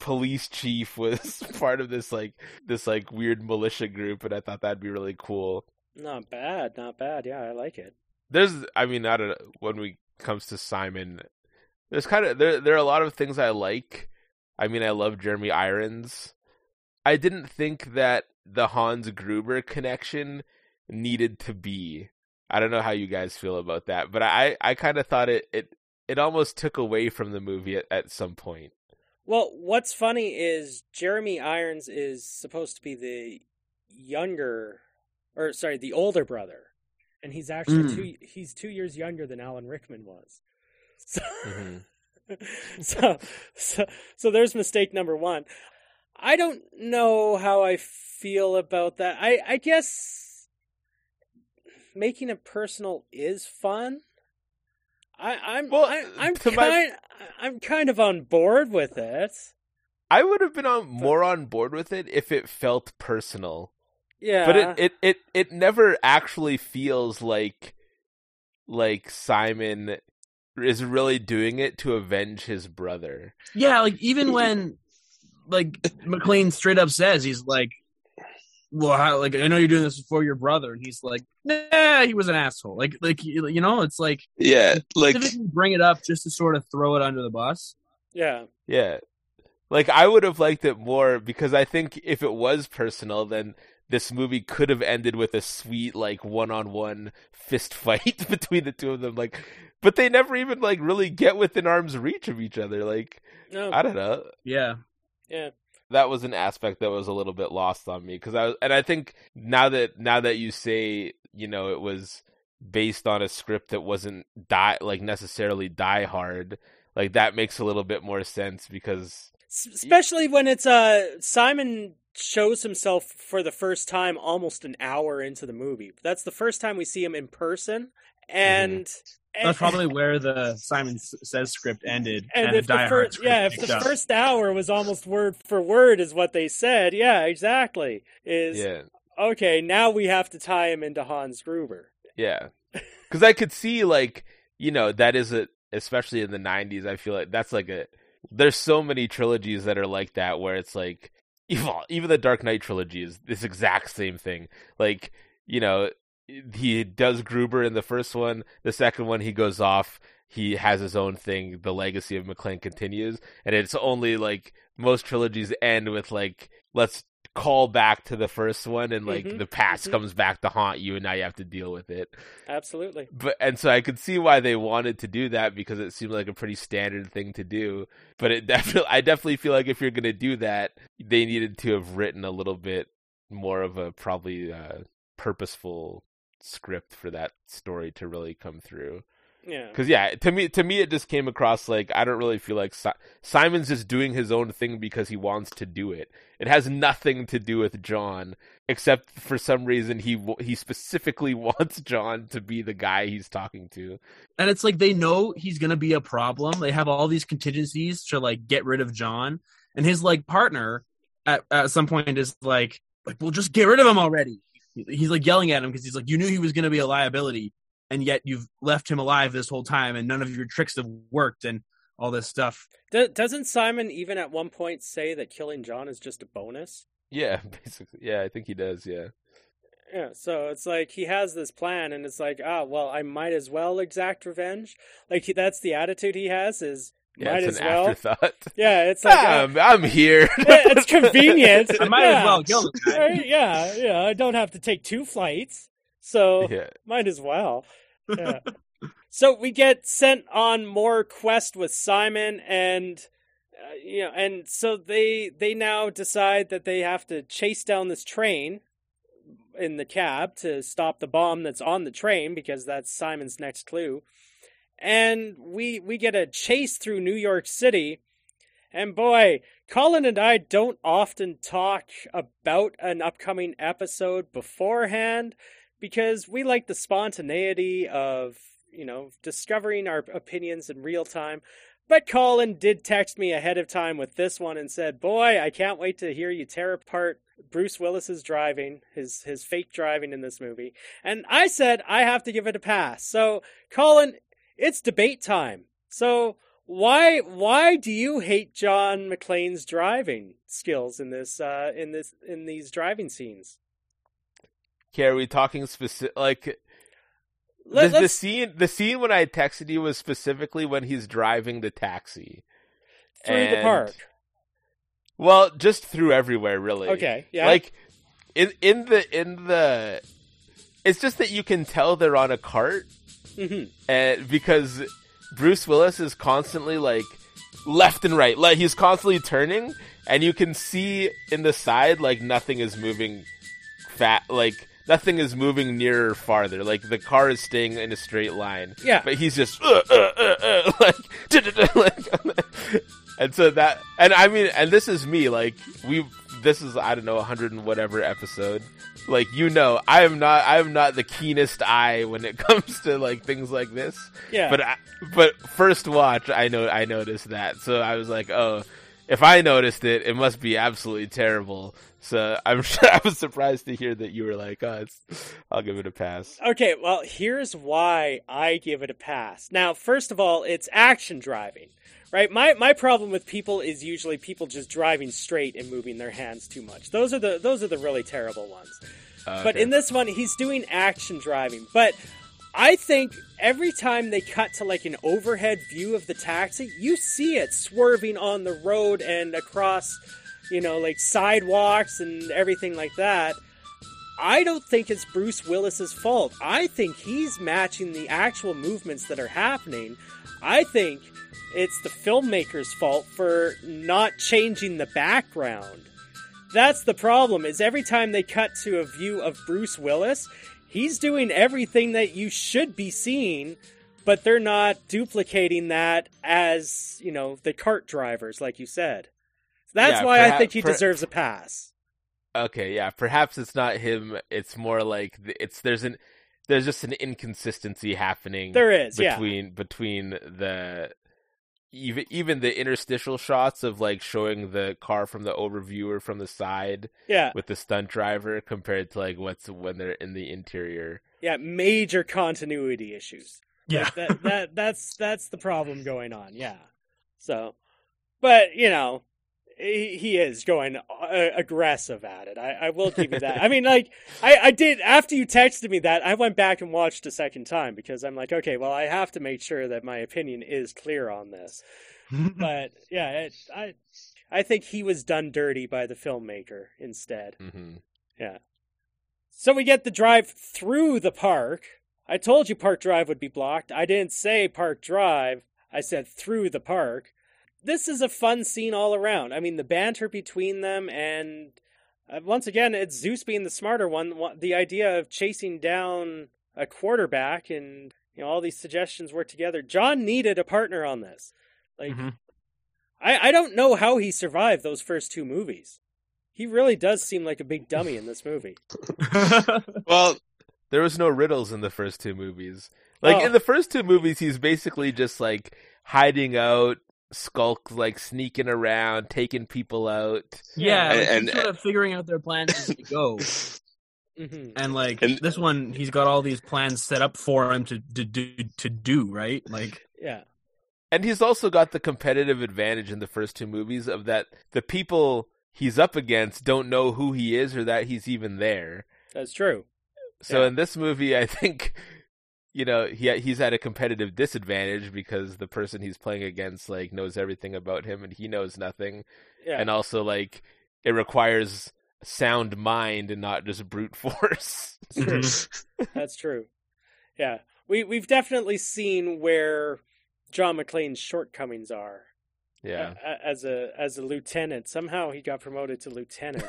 police chief was part of this like this like weird militia group, and I thought that'd be really cool. Not bad, not bad. Yeah, I like it. There's, I mean, I don't know, when we comes to Simon, there's kind of there there are a lot of things I like. I mean, I love Jeremy Irons. I didn't think that the Hans Gruber connection needed to be. I don't know how you guys feel about that, but I, I kind of thought it, it it almost took away from the movie at, at some point. Well, what's funny is Jeremy Irons is supposed to be the younger, or sorry, the older brother, and he's actually mm. two he's two years younger than Alan Rickman was. So, mm-hmm. so, so, so there's mistake number one. I don't know how I feel about that. I, I guess making it personal is fun. I, I'm well, I, I'm kind my... I'm kind of on board with it. I would have been on more on board with it if it felt personal. Yeah, but it, it, it, it never actually feels like like Simon is really doing it to avenge his brother. Yeah, like even when like McClane straight up says he's like, well, how, like I know you're doing this for your brother, and he's like, nah, he was an asshole. Like, like you know, it's like yeah, like bring it up just to sort of throw it under the bus. Yeah, yeah. Like I would have liked it more because I think if it was personal, then this movie could have ended with a sweet like one-on-one fist fight between the two of them. Like, but they never even like really get within arm's reach of each other. Like, no. I don't know. Yeah, yeah. That was an aspect that was a little bit lost on me because I was, and I think now that now that you say, you know, it was based on a script that wasn't die like necessarily Die Hard, like that makes a little bit more sense because especially when it's uh Simon shows himself for the first time almost an hour into the movie. That's the first time we see him in person, and. Mm-hmm. That's probably where the Simon Says script ended. And, and if the, the first, yeah, if the up. first hour was almost word for word is what they said, yeah, exactly. Is yeah. Okay, now we have to tie him into Hans Gruber. Yeah, because I could see like you know that is a especially in the nineties. I feel like that's like a there's so many trilogies that are like that where it's like even even the Dark Knight trilogy is this exact same thing. Like you know. He does Gruber in the first one. The second one, he goes off. He has his own thing. The legacy of McClane continues. And it's only like most trilogies end with like, let's call back to the first one and like mm-hmm. the past mm-hmm. comes back to haunt you and now you have to deal with it. Absolutely. But and so I could see why they wanted to do that because it seemed like a pretty standard thing to do. But it definitely, I definitely feel like if you're going to do that, they needed to have written a little bit more of a probably uh, purposeful script for that story to really come through. Yeah. Because yeah, to me, to me, it just came across like I don't really feel like si- Simon's just doing his own thing because he wants to do it. It has nothing to do with John, except for some reason he he specifically wants John to be the guy he's talking to. And it's like they know he's gonna be a problem. They have all these contingencies to like get rid of John, and his like partner at at some point is like, like, well, just get rid of him already. He's like yelling at him because he's like, you knew he was going to be a liability, and yet you've left him alive this whole time, and none of your tricks have worked, and all this stuff. Do- doesn't Simon even at one point say that killing John is just a bonus? Yeah, basically. Yeah, I think he does. Yeah. Yeah. So it's like he has this plan, and it's like, ah, well, I might as well exact revenge. Like he, that's the attitude he has. Is Yeah, might it's as an well. afterthought. Yeah, it's like ah, I'm, I'm here. It's convenient. I might yeah. as well kill this guy. Yeah, yeah. I don't have to take two flights, so yeah. might as well. Yeah. So we get sent on more quest with Simon, and uh, you know, and so they they now decide that they have to chase down this train in the cab to stop the bomb that's on the train because that's Simon's next clue. And we we get a chase through New York City. And boy, Colin and I don't often talk about an upcoming episode beforehand because we like the spontaneity of, you know, discovering our opinions in real time. But Colin did text me ahead of time with this one and said, boy, I can't wait to hear you tear apart Bruce Willis's driving, his his fake driving in this movie. And I said I have to give it a pass. So, Colin, it's debate time. So, why why do you hate John McClane's driving skills in this uh, in this in these driving scenes? Okay, are we talking specific? Like Let, the, the scene, the scene when I texted you was specifically when he's driving the taxi through and, the park. Well, just through everywhere, really. Okay, yeah. Like in in the in the, it's just that you can tell they're on a cart, Mm-hmm. and because Bruce Willis is constantly like left and right, like he's constantly turning, and you can see in the side like nothing is moving fat, like nothing is moving nearer or farther. Like the car is staying in a straight line. Yeah. But he's just uh, uh, uh, uh, like, like and so that, and I mean, and this is me, like we, this is, I don't know, a hundred and whatever episode. Like, you know, I am not, I am not the keenest eye when it comes to like things like this. Yeah. But, I, but first watch, I know, I noticed that. So I was like, oh, if I noticed it, it must be absolutely terrible. So I'm sure I was surprised to hear that you were like, oh, it's, I'll give it a pass. Okay, well, here's why I give it a pass. Now, first of all, it's action driving, right? My my problem with people is usually people just driving straight and moving their hands too much. Those are the those are the really terrible ones. Okay. But in this one, he's doing action driving. But I think every time they cut to like an overhead view of the taxi, you see it swerving on the road and across, you know, like sidewalks and everything like that. I don't think it's Bruce Willis's fault. I think he's matching the actual movements that are happening. I think it's the filmmaker's fault for not changing the background. That's the problem, is every time they cut to a view of Bruce Willis, he's doing everything that you should be seeing, but they're not duplicating that as, you know, the cart drivers, like you said. That's Yeah, why perha- I think he per- deserves a pass. Okay, yeah, perhaps it's not him. It's more like th- it's there's an there's just an inconsistency happening. There is, yeah. between between the even even the interstitial shots of like showing the car from the overview or from the side Yeah, with the stunt driver compared to like what's when they're in the interior. yeah, major continuity issues. Yeah. that that that's that's the problem going on. Yeah. So, but you know, he, he is going uh, aggressive at it. I, I will give you that. I mean, like I, I did after you texted me that, I went back and watched a second time because I'm like, okay, well, I have to make sure that my opinion is clear on this. But yeah, it, I I think he was done dirty by the filmmaker instead. Mm-hmm. Yeah. So we get the drive through the park. I told you Park Drive would be blocked. I didn't say Park Drive. I said through the park. This is a fun scene all around. I mean, the banter between them, and uh, once again, it's Zeus being the smarter one. The idea of chasing down a quarterback and, you know, all these suggestions work together. John needed a partner on this. Like, Mm-hmm. I, I don't know how he survived those first two movies. He really does seem like a big dummy in this movie. Well, there was no riddles in the first two movies. Like Oh. in the first two movies, he's basically just like hiding out, skulk, like sneaking around, taking people out. Yeah, And- like, and- he's sort of figuring out their plans as they go. hmm And like And- this one, he's got all these plans set up for him to to do to do right. Like Yeah. And he's also got the competitive advantage in the first two movies of that the people he's up against don't know who he is or that he's even there. That's true. So Yeah. in this movie, I think, you know, he he's at a competitive disadvantage because the person he's playing against like knows everything about him and he knows nothing. Yeah. And also like it requires sound mind and not just brute force. It's true. That's true. Yeah. We we've definitely seen where John McClane's shortcomings are. Yeah. A- As a as a lieutenant. Somehow he got promoted to lieutenant.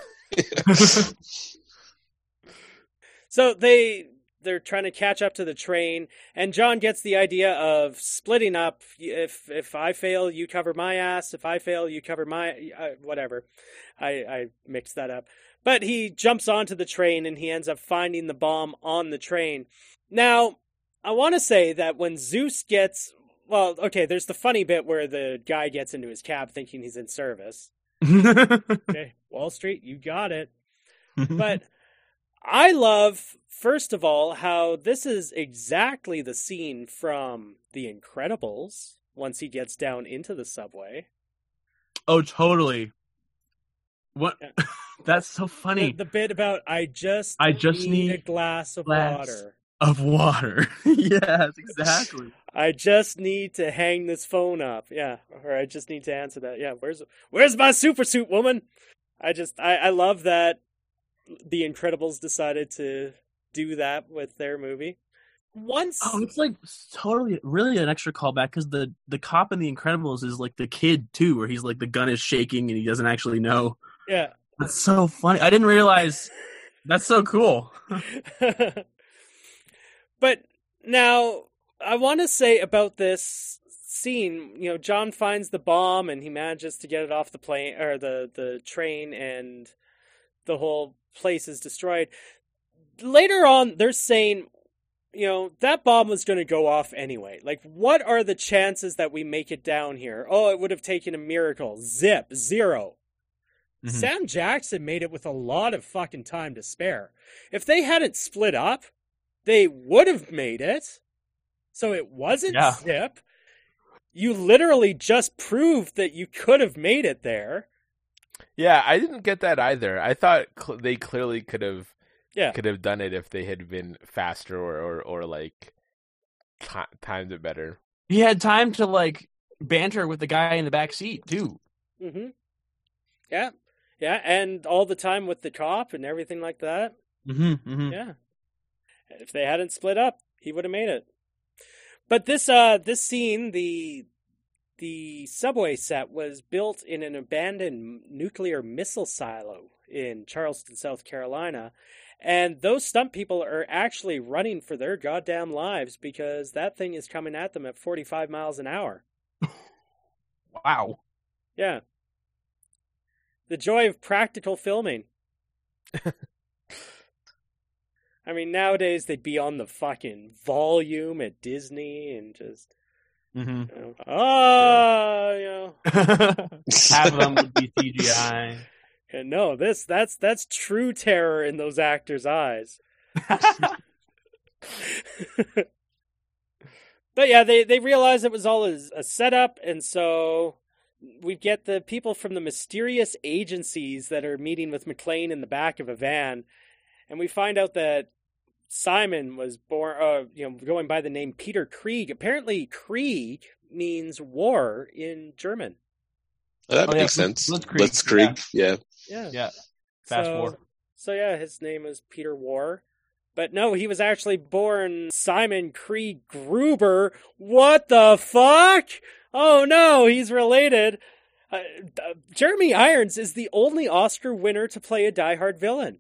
So they they're trying to catch up to the train, and John gets the idea of splitting up. If if I fail, you cover my ass. If I fail, you cover my uh, whatever. I I mixed that up. But he jumps onto the train and he ends up finding the bomb on the train. Now, I want to say that when Zeus gets well, okay, there's the funny bit where the guy gets into his cab thinking he's in service. Okay, Wall Street, you got it. But I love, first of all, how this is exactly the scene from The Incredibles once he gets down into the subway. Oh, totally. What? Yeah. That's so funny. The, the bit about I just I just need, need a glass of glass water. Of water. Yes, exactly. I just need to hang this phone up. Yeah, or I just need to answer that. Yeah, where's where's my super suit, woman? I just I, I love that The Incredibles decided to do that with their movie. Once Oh, it's like totally, really an extra callback because the the cop in The Incredibles is like the kid too, where he's like the gun is shaking and he doesn't actually know. Yeah, that's so funny. I didn't realize. That's so cool. But now I want to say about this scene. You know, John finds the bomb and he manages to get it off the plane or the the train, and the whole place is destroyed. Later on, they're saying, you know, that bomb was going to go off anyway. Like, what are the chances that we make it down here? Oh, it would have taken a miracle. Zip. Zero. Mm-hmm. Sam Jackson made it with a lot of fucking time to spare. If they hadn't split up, they would have made it. So it wasn't yeah. zip. You literally just proved that you could have made it there. Yeah, I didn't get that either. I thought cl- they clearly could have Yeah. could have done it if they had been faster or, or, or like, t- timed it better. He had time to, like, banter with the guy in the back seat, too. Mm-hmm. Yeah. Yeah, and all the time with the cop and everything like that. Mm-hmm, mm-hmm. Yeah. If they hadn't split up, he would have made it. But this uh this scene, the the subway set was built in an abandoned nuclear missile silo in Charleston, South Carolina. And those stunt people are actually running for their goddamn lives because that thing is coming at them at forty-five miles an hour. Wow. Yeah. The joy of practical filming. I mean, nowadays they'd be on the fucking volume at Disney and just, mm-hmm. you know, oh, yeah. you know. Half of them would be C G I. And no, this that's that's true terror in those actors' eyes. But yeah, they, they realized it was all a, a setup, and so we get the people from the mysterious agencies that are meeting with McClane in the back of a van, and we find out that Simon was born, uh, you know, going by the name Peter Krieg. Apparently, Krieg means war in German. Oh, that oh, makes yeah. sense. Blitzkrieg. Blitzkrieg, yeah. Yeah. Yeah. Fast so, war. So yeah, his name was Peter War. But no, he was actually born Simon Krieg Gruber. What the fuck? Oh no, he's related. Uh, uh, Jeremy Irons is the only Oscar winner to play a diehard villain.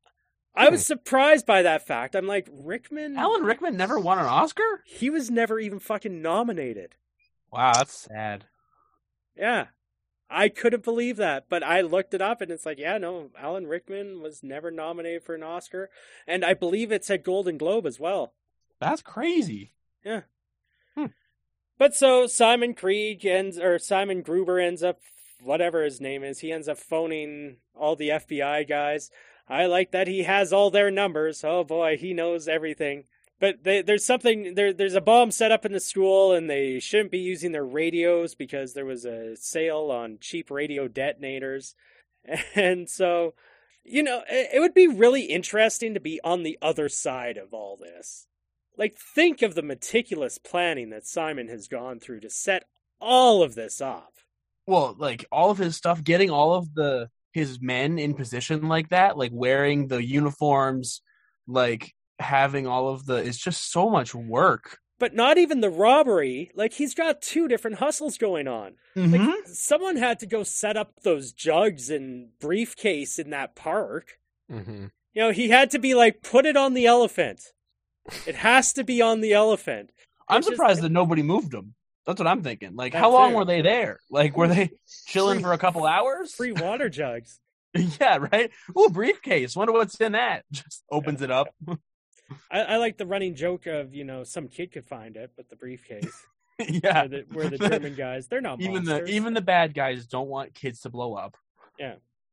I was surprised by that fact. I'm like, Rickman? Alan Rickman never won an Oscar? He was never even fucking nominated. Wow, that's sad. Yeah. I couldn't believe that, but I looked it up and it's like, yeah, no, Alan Rickman was never nominated for an Oscar. And I believe it's at Golden Globe as well. That's crazy. Yeah. Hmm. But so Simon Krieg ends, or Simon Gruber ends up, whatever his name is, he ends up phoning all the F B I guys. I like that he has all their numbers. Oh boy, he knows everything. But they, there's something, there, there's a bomb set up in the school and they shouldn't be using their radios because there was a sale on cheap radio detonators. And so, you know, it, it would be really interesting to be on the other side of all this. Like, think of the meticulous planning that Simon has gone through to set all of this up. Well, like, all of his stuff, getting all of the his men in position like that, like wearing the uniforms, like having all of the, it's just so much work. But not even the robbery. Like, he's got two different hustles going on. Mm-hmm. Like, someone had to go set up those jugs and briefcase in that park. Mm-hmm. You know, he had to be like, put it on the elephant. It has to be on the elephant. I'm It's surprised just, that nobody moved them. That's what I'm thinking. Like, That's how long it. were they there? Like, were they chilling Free- for a couple hours? Free water jugs. Yeah, right? Ooh, briefcase. Wonder what's in that. Just opens it up. I, I like the running joke of, you know, some kid could find it, but the briefcase. Yeah. Where the, where the German guys, they're not even monsters. the even the bad guys don't want kids to blow up. Yeah.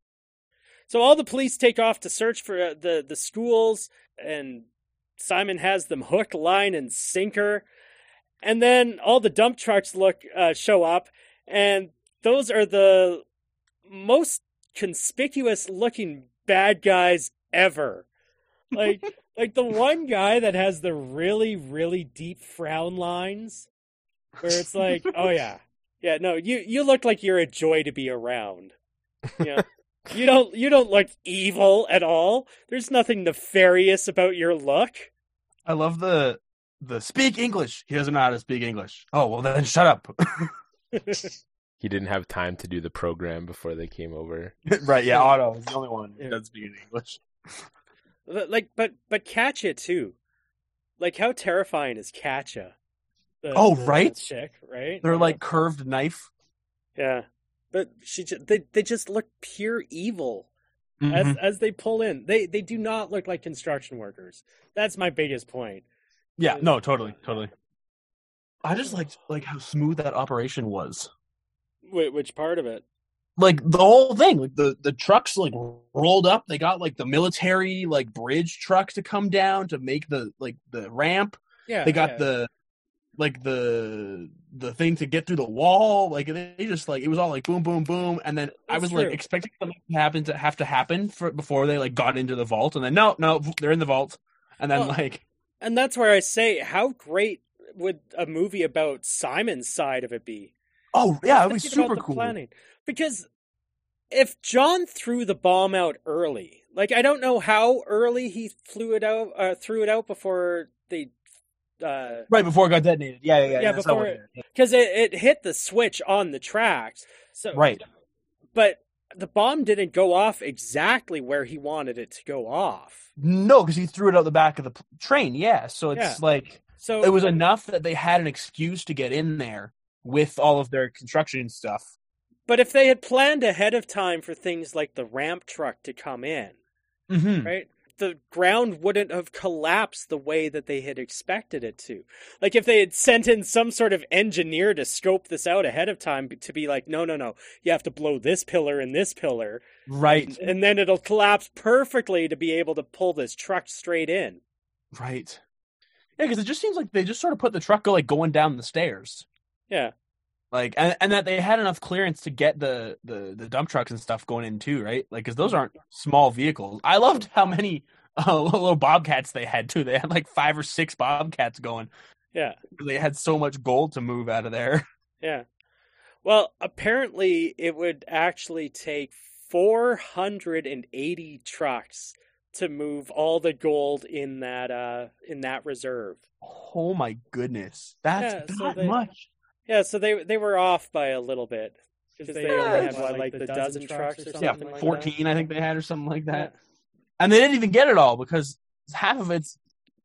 So all the police take off to search for uh, the, the schools, and Simon has them hook, line, and sinker. And then all the dump trucks look uh, show up, and those are the most conspicuous looking bad guys ever. Like, like the one guy that has the really, really deep frown lines, where it's like, oh yeah, yeah, no, you you look like you're a joy to be around. You know, you don't you don't look evil at all. There's nothing nefarious about your look. I love the the speak English. He doesn't know how to speak English. Oh well, then shut up. He didn't have time to do the program before they came over. Right? Yeah, Otto is the only one who doesn't speak English. Like, but but Katya too. Like, how terrifying is Katya? The, Oh, the, right? the chick, right? They're Yeah. like curved knife. Yeah, but she just, they they just look pure evil Mhm. as as they pull in. They they do not look like construction workers. That's my biggest point. Yeah, no, totally, totally. I just liked like how smooth that operation was. Wh- which part of it? Like the whole thing, like the the trucks like rolled up. They got like the military like bridge truck to come down to make the like the ramp. Yeah, They got yeah. the like the the thing to get through the wall. Like they just like it was all like boom, boom, boom, and then I That's was true. like expecting something to happen to have to happen for before they like got into the vault, and then no, no, they're in the vault, and then Well, like And that's where I say, how great would a movie about Simon's side of it be? oh yeah, it was Thinking about super the cool. planning. Because if John threw the bomb out early, like I don't know how early he flew it out, uh, threw it out before they, uh, Right before it got detonated. Yeah, yeah, yeah. Yeah, that's not before what it- it is. because it, it hit the switch on the tracks. So Right. but the bomb didn't go off exactly where he wanted it to go off. No, because he threw it out the back of the p- train. Yeah, so it's Yeah. like So it was enough that they had an excuse to get in there with all of their construction stuff. But if they had planned ahead of time for things like the ramp truck to come in, Mm-hmm. right? The ground wouldn't have collapsed the way that they had expected it to. Like if they had sent in some sort of engineer to scope this out ahead of time to be like, no, no, no, you have to blow this pillar and this pillar, Right, and then it'll collapse perfectly to be able to pull this truck straight in. right. Yeah, because it just seems like they just sort of put the truck go like going down the stairs, Yeah. like, and, and that they had enough clearance to get the, the the dump trucks and stuff going in too, right? Like, because those aren't small vehicles. I loved how many uh, little bobcats they had too. They had like five or six bobcats going. Yeah. They had so much gold to move out of there. Yeah. Well, apparently it would actually take four hundred eighty trucks to move all the gold in that uh in that reserve. Oh my goodness, that's Yeah, so that they- much. Yeah, so they they were off by a little bit because they, Yeah, only had it's what, like the dozen trucks or Yeah, something like fourteen, I think they had, or something like that. that. And they didn't even get it all because half of it's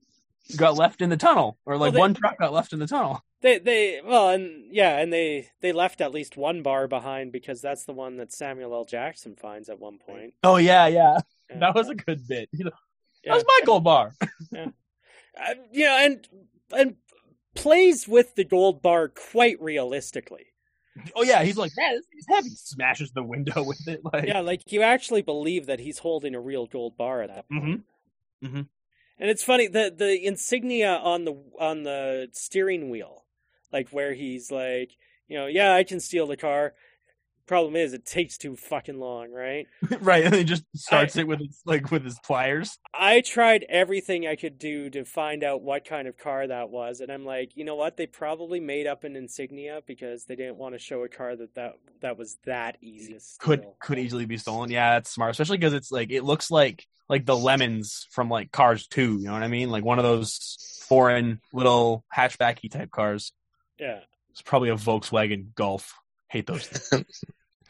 got left in the tunnel, or like Well, they- one truck got left in the tunnel. They they well and yeah, and they they left at least one bar behind because that's the one that Samuel L. Jackson finds at one point. Oh yeah, yeah, Yeah. that was a good bit. You know, Yeah. that was my gold bar. Uh, you know, and and plays with the gold bar quite realistically. Oh yeah, he's like, man, this thing's heavy. Smashes the window with it. Like, Yeah, like you actually believe that he's holding a real gold bar at that point. Mhm. Mhm. And it's funny the the insignia on the on the steering wheel, like where he's like, you know, yeah, I can steal the car. Problem is, it takes too fucking long, right? right, and he just starts it with his like with his pliers. I tried everything I could do to find out what kind of car that was, and I'm like, you know what? They probably made up an insignia because they didn't want to show a car that that, that was that easy to steal. Could could easily be stolen. Yeah, that's smart, especially because it's like it looks like like the lemons from like Cars two. You know what I mean? Like one of those foreign little hatchbacky type cars. Yeah. It's probably a Volkswagen Golf. Hate those things.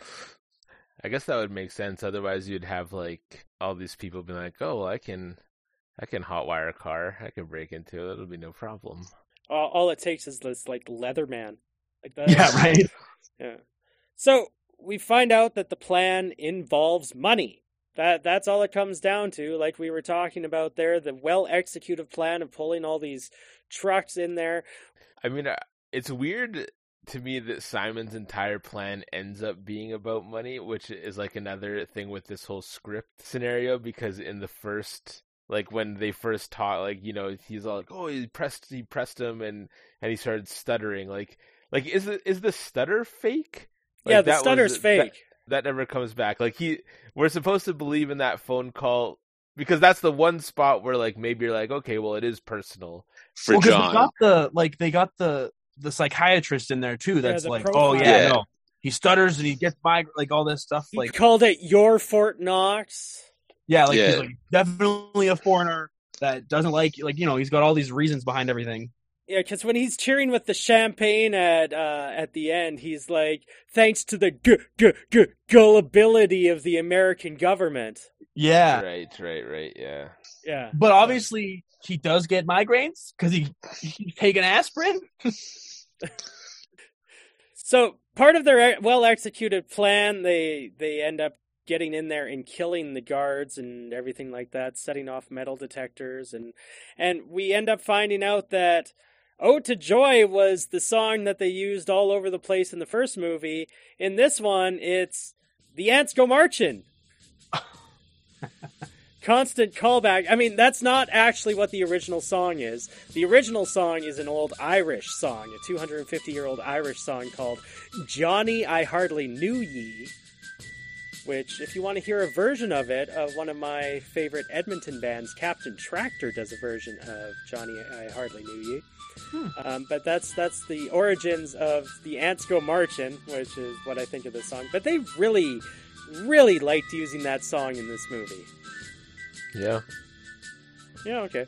I guess that would make sense. Otherwise, you'd have like all these people being like, "Oh, well, I can, I can hotwire a car. I can break into it. It'll be no problem." All, all it takes is this like Leatherman, like that. Yeah, right. Yeah. So we find out that the plan involves money. That that's all it comes down to. Like we were talking about there, the well executed plan of pulling all these trucks in there. I mean, uh, it's weird to me that Simon's entire plan ends up being about money, which is like another thing with this whole script scenario, because in the first like when they first taught, like, you know, he's all like, oh, he pressed, he pressed him, and and he started stuttering. Like, like is the is the stutter fake? Like, yeah, the that stutter's was, fake. That, that never comes back. Like he, we're supposed to believe in that phone call because that's the one spot where like maybe you're like, okay, well, it is personal for well, 'cause John. They got the like they got the the psychiatrist in there too. That's the like, profile. oh yeah, Yeah. no, he stutters and he gets by like all this stuff. He Like, called it your Fort Knox. yeah, like Yeah. he's like definitely a foreigner that doesn't like like you know he's got all these reasons behind everything. Yeah, because when he's cheering with the champagne at uh, at the end, he's like, "Thanks to the gu- gu- gu- gullibility of the American government." Yeah, Right, right, right. Yeah. Yeah, but obviously he does get migraines because he he's taking aspirin. So part of their well executed plan, they they end up getting in there and killing the guards and everything like that, setting off metal detectors, and and we end up finding out that "Ode to Joy" was the song that they used all over the place in the first movie. In this one, it's "The Ants Go Marchin'." Constant callback. I mean, that's not actually what the original song is. The original song is an old Irish song, a two hundred fifty year old Irish song called "Johnny, I Hardly Knew Ye," which, if you want to hear a version of it, uh, one of my favorite Edmonton bands, Captain Tractor, does a version of "Johnny, I Hardly Knew Ye." Hmm. Um, but that's that's the origins of "The Ants Go Marchin'," which is what I think of this song. But they really, really liked using that song in this movie. Yeah. Yeah, okay.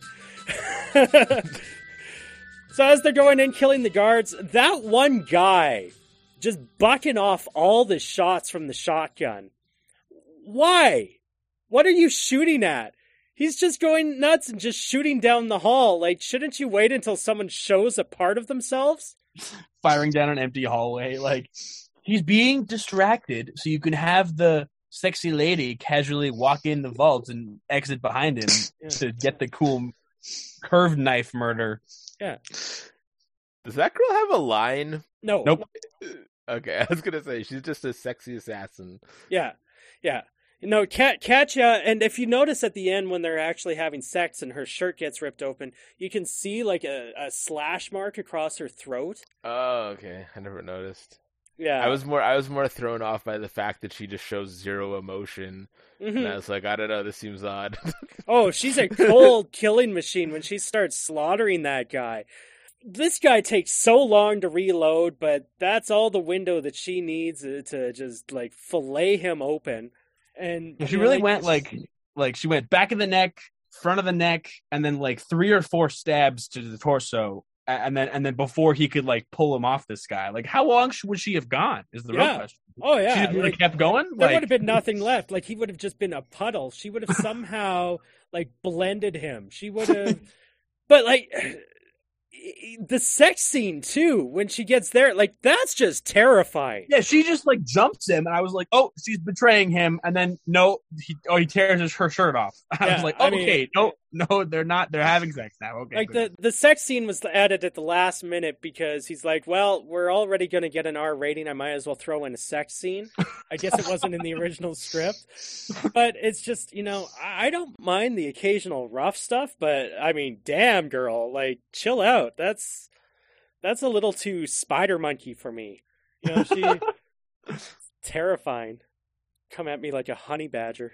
So as they're going in, killing the guards, that one guy just bucking off all the shots from the shotgun. Why? What are you shooting at? He's just going nuts and just shooting down the hall. Like, shouldn't you wait until someone shows a part of themselves? Firing down an empty hallway. Like, he's being distracted so you can have the sexy lady casually walk in the vault and exit behind him Yeah. to get the cool curved knife murder. Yeah. Does that girl have a line? No. Nope. Okay, I was gonna say she's just a sexy assassin. Yeah. Yeah. No, Kat, Katya, and if you notice at the end when they're actually having sex and her shirt gets ripped open, you can see like a, a slash mark across her throat. Oh, okay. I never noticed. Yeah. I was more I was more thrown off by the fact that she just shows zero emotion. Mhm. And I was like, I don't know, this seems odd. Oh, she's a cold killing machine when she starts slaughtering that guy. This guy takes so long to reload, but that's all the window that she needs to just like fillet him open. And She you know, really like, went like like she went back of the neck, front of the neck, and then like three or four stabs to the torso, a- and then and then before he could like pull him off this guy. Like, how long sh- would she have gone? Is the real Yeah. question. Oh She yeah, just would like, have kept going. there Like, would have been nothing left. Like he would have just been a puddle. She would have somehow like blended him. She would have, but like the sex scene too when she gets there, like that's just terrifying. yeah, she just like jumps him, and I was like, oh, she's betraying him. And then no, he, oh, he tears his, her shirt off. I Yeah, was like, I oh, mean- okay, no, no, they're not. They're having sex now. Okay, Like good. the the sex scene was added at the last minute because he's like, well, we're already going to get an R rating. I might as well throw in a sex scene. I guess it wasn't in the original script, but it's just, you know, I I don't mind the occasional rough stuff, but I mean, damn girl, like chill out. That's that's a little too spider monkey for me. You know, she terrifying. Come at me like a honey badger.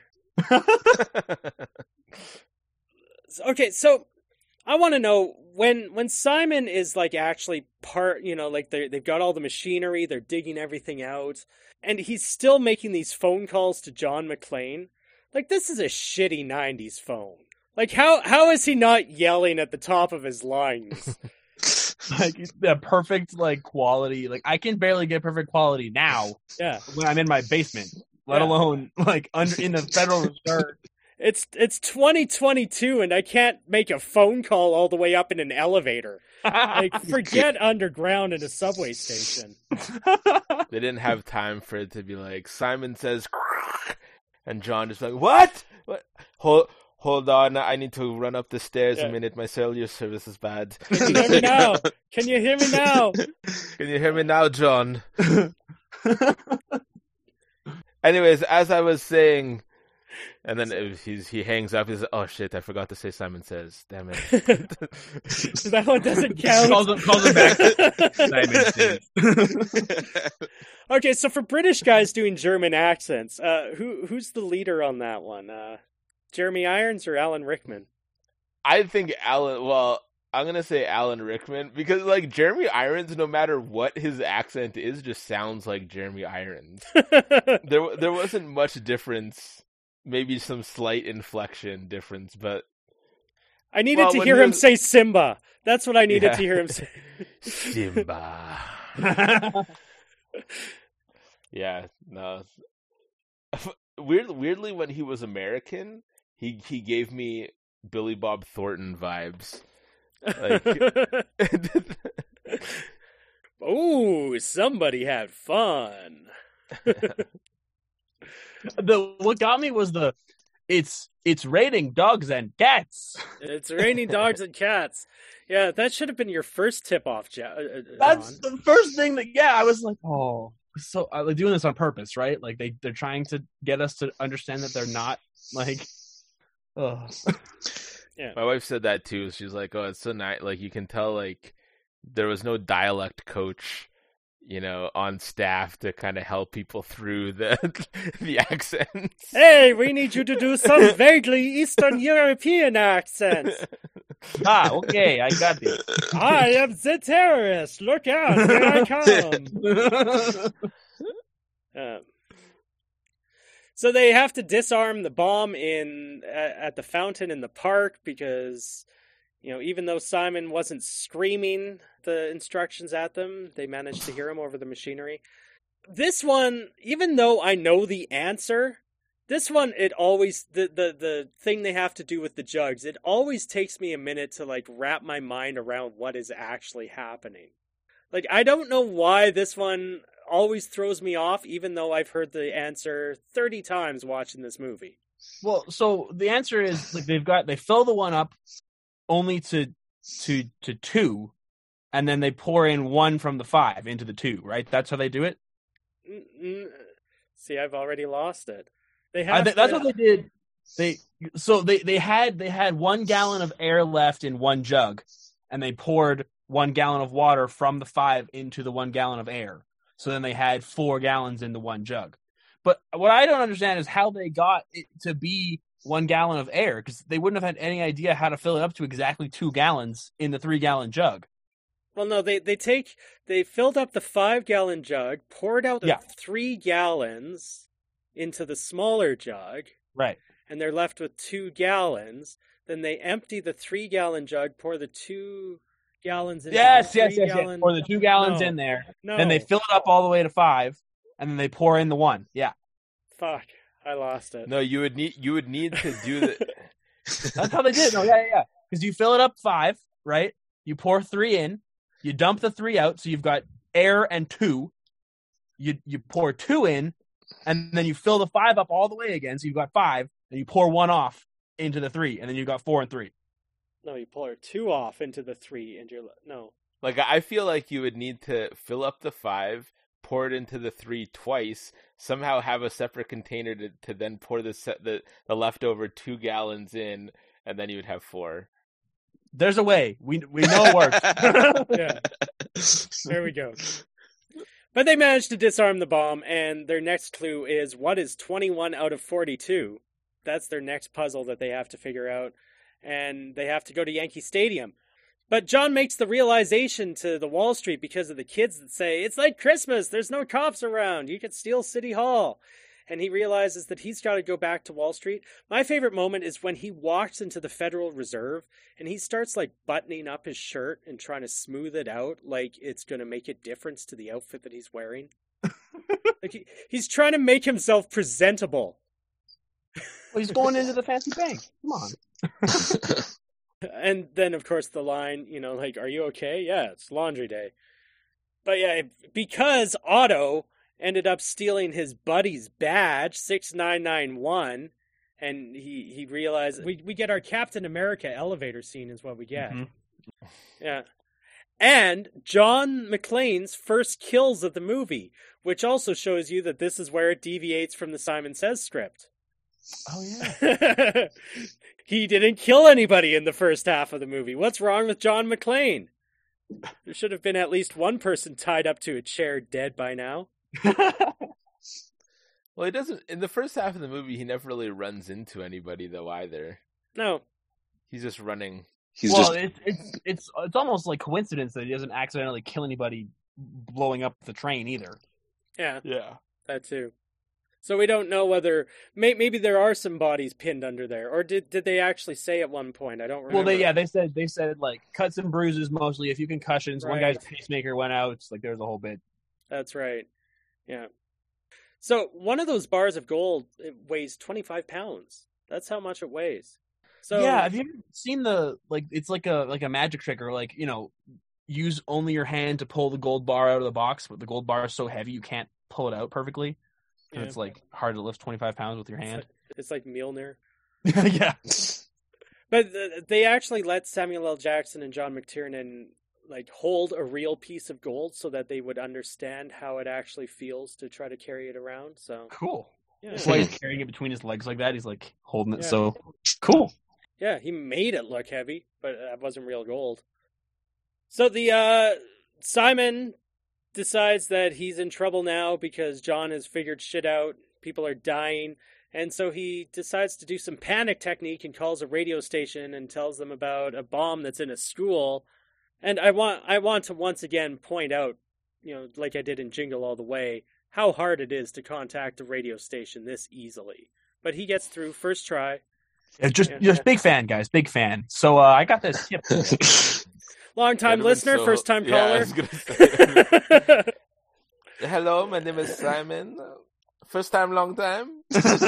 Okay, so I want to know when when Simon is like actually part, you know, like they they've got all the machinery, they're digging everything out, and he's still making these phone calls to John McClane. Like this is a shitty nineties phone. Like how how is he not yelling at the top of his lungs? Like the perfect like quality. Like I can barely get perfect quality now Yeah, when I'm in my basement, let Yeah. alone like under in the Federal Reserve. it's it's twenty twenty-two, and I can't make a phone call all the way up in an elevator. Like forget underground in a subway station. They didn't have time for it to be like Simon says, and John just like, what? What? Hold, hold on, I need to run up the stairs Yeah. a minute. My cellular service is bad. Can you hear me now? Can you hear me now? Can you hear me now, John? Anyways, as I was saying, And then it, he's he hangs up. He's oh shit! I forgot to say Simon Says. Damn it. That one doesn't count. calls, him, calls him back. Simon Says. Okay, so for British guys doing German accents, uh, who who's the leader on that one? Uh, Jeremy Irons or Alan Rickman? I think Alan. Well, I'm gonna say Alan Rickman because like Jeremy Irons, no matter what his accent is, just sounds like Jeremy Irons. there there wasn't much difference. Maybe some slight inflection difference, but I needed well, to hear he him was... say Simba. That's what I needed yeah. to hear him say. Simba. Yeah, no. Weird, weirdly, when he was American, he he gave me Billy Bob Thornton vibes. Like, oh, somebody had fun. The what got me was the it's it's raining dogs and cats. It's raining dogs and cats. Yeah, that should have been your first tip off, ja- uh, That's John. the first thing that yeah, I was like, oh, so uh, like doing this on purpose, right? Like they they're trying to get us to understand that they're not like. Ugh. Yeah, my wife said that too. She's like, "Oh, it's so nice. Like you can tell, like there was no dialect coach, you know, on staff to kind of help people through the the accents." Hey, we need you to do some vaguely Eastern European accent. Ah, okay, I got this. I am the terrorist. Look out, here I come. Um, so they have to disarm the bomb in at, at the fountain in the park because, you know, even though Simon wasn't screaming the instructions at them, they managed to hear him over the machinery. This one, even though I know the answer, this one, it always, the, the, the thing they have to do with the jugs, it always takes me a minute to, like, wrap my mind around what is actually happening. Like, I don't know why this one always throws me off, even though I've heard the answer thirty times watching this movie. Well, so the answer is like they've got they fill the one up only to to to two, and then they pour in one from the five into the two, right? That's how they do it. Mm-mm. See, I've already lost it. They I have think that's to... what they did. They so they they had they had one gallon of air left in one jug, and they poured one gallon of water from the five into the one gallon of air. So then they had four gallons in the one jug. But what I don't understand is how they got it to be one gallon of air, because they wouldn't have had any idea how to fill it up to exactly two gallons in the three gallon jug. Well, no, they, they take, they filled up the five gallon jug, poured out the Yeah. three gallons into the smaller jug, Right. and they're left with two gallons. Then they empty the three gallon jug, pour the two gallons into Yes, the yes, three yes, gallon... yes. Pour the two gallons No. in there. No. Then they fill it up all the way to five, and then they pour in the one. Yeah. Fuck, I lost it. No, you would need you would need to do the. That's how they did it. No, yeah, yeah, yeah. Because you fill it up five, right? You pour three in. You dump the three out, so you've got air and two. You you pour two in, and then you fill the five up all the way again, so you've got five. And you pour one off into the three, and then you've got four and three. No, you pour two off into the three, and you're... No. Like I feel like you would need to fill up the five, pour it into the three twice, somehow have a separate container to, to then pour the, set, the the leftover two gallons in, and then you would have four. There's a way. We we know it works. Yeah. There we go. But they managed to disarm the bomb, and their next clue is what is twenty-one out of forty-two? That's their next puzzle that they have to figure out. And they have to go to Yankee Stadium. But John makes the realization to the Wall Street because of the kids that say, it's like Christmas, there's no cops around, you could steal City Hall. And he realizes that he's got to go back to Wall Street. My favorite moment is when he walks into the Federal Reserve and he starts like buttoning up his shirt and trying to smooth it out like it's going to make a difference to the outfit that he's wearing. Like he, he's trying to make himself presentable. Well, he's going into the fancy bank. Come on. And then, of course, the line, you know, like, are you okay? Yeah, it's laundry day. But yeah, because Otto ended up stealing his buddy's badge, six nine nine one, and he, he realized, we, we get our Captain America elevator scene is what we get. Mm-hmm. Yeah. And John McClane's first kills of the movie, which also shows you that this is where it deviates from the Simon Says script. Oh yeah. He didn't kill anybody in the first half of the movie. What's wrong with John McClane? There should have been at least one person tied up to a chair dead by now. Well, he doesn't. In the first half of the movie, he never really runs into anybody, though, either. No. He's just running. He's well, just it's it's it's it's almost like coincidence that he doesn't accidentally kill anybody blowing up the train either. Yeah, Yeah. that too. So we don't know whether may, maybe there are some bodies pinned under there, or did did they actually say at one point? I don't remember. Well, they yeah they said they said like cuts and bruises mostly, a few concussions. One Right. guy's pacemaker went out. It's like there's a whole bit. That's right. Yeah. So one of those bars of gold, it weighs twenty-five pounds. That's how much it weighs. So yeah, have you ever seen the like? It's like a like a magic trick, or like you know, use only your hand to pull the gold bar out of the box, but the gold bar is so heavy you can't pull it out perfectly. And Yeah. it's like hard to lift twenty-five pounds with your hand. It's like Mjolnir. yeah. But th- they actually let Samuel L. Jackson and John McTiernan like hold a real piece of gold so that they would understand how it actually feels to try to carry it around. So Cool. yeah, That's why he's carrying it between his legs like that. He's like holding it Yeah. so cool. yeah, he made it look heavy, but that wasn't real gold. So the uh, Simon decides that he's in trouble now because John has figured shit out. People are dying. And so he decides to do some panic technique and calls a radio station and tells them about a bomb that's in a school. And I want I want to once again point out, you know, like I did in Jingle All the Way, how hard it is to contact a radio station this easily. But he gets through first try. Yeah, just Yeah. just big fan, guys, big fan. So uh, I got this tip. Long time Gentlemen, listener, so- first time yeah, I caller. was gonna say. Hello, my name is Simon. First time, long time.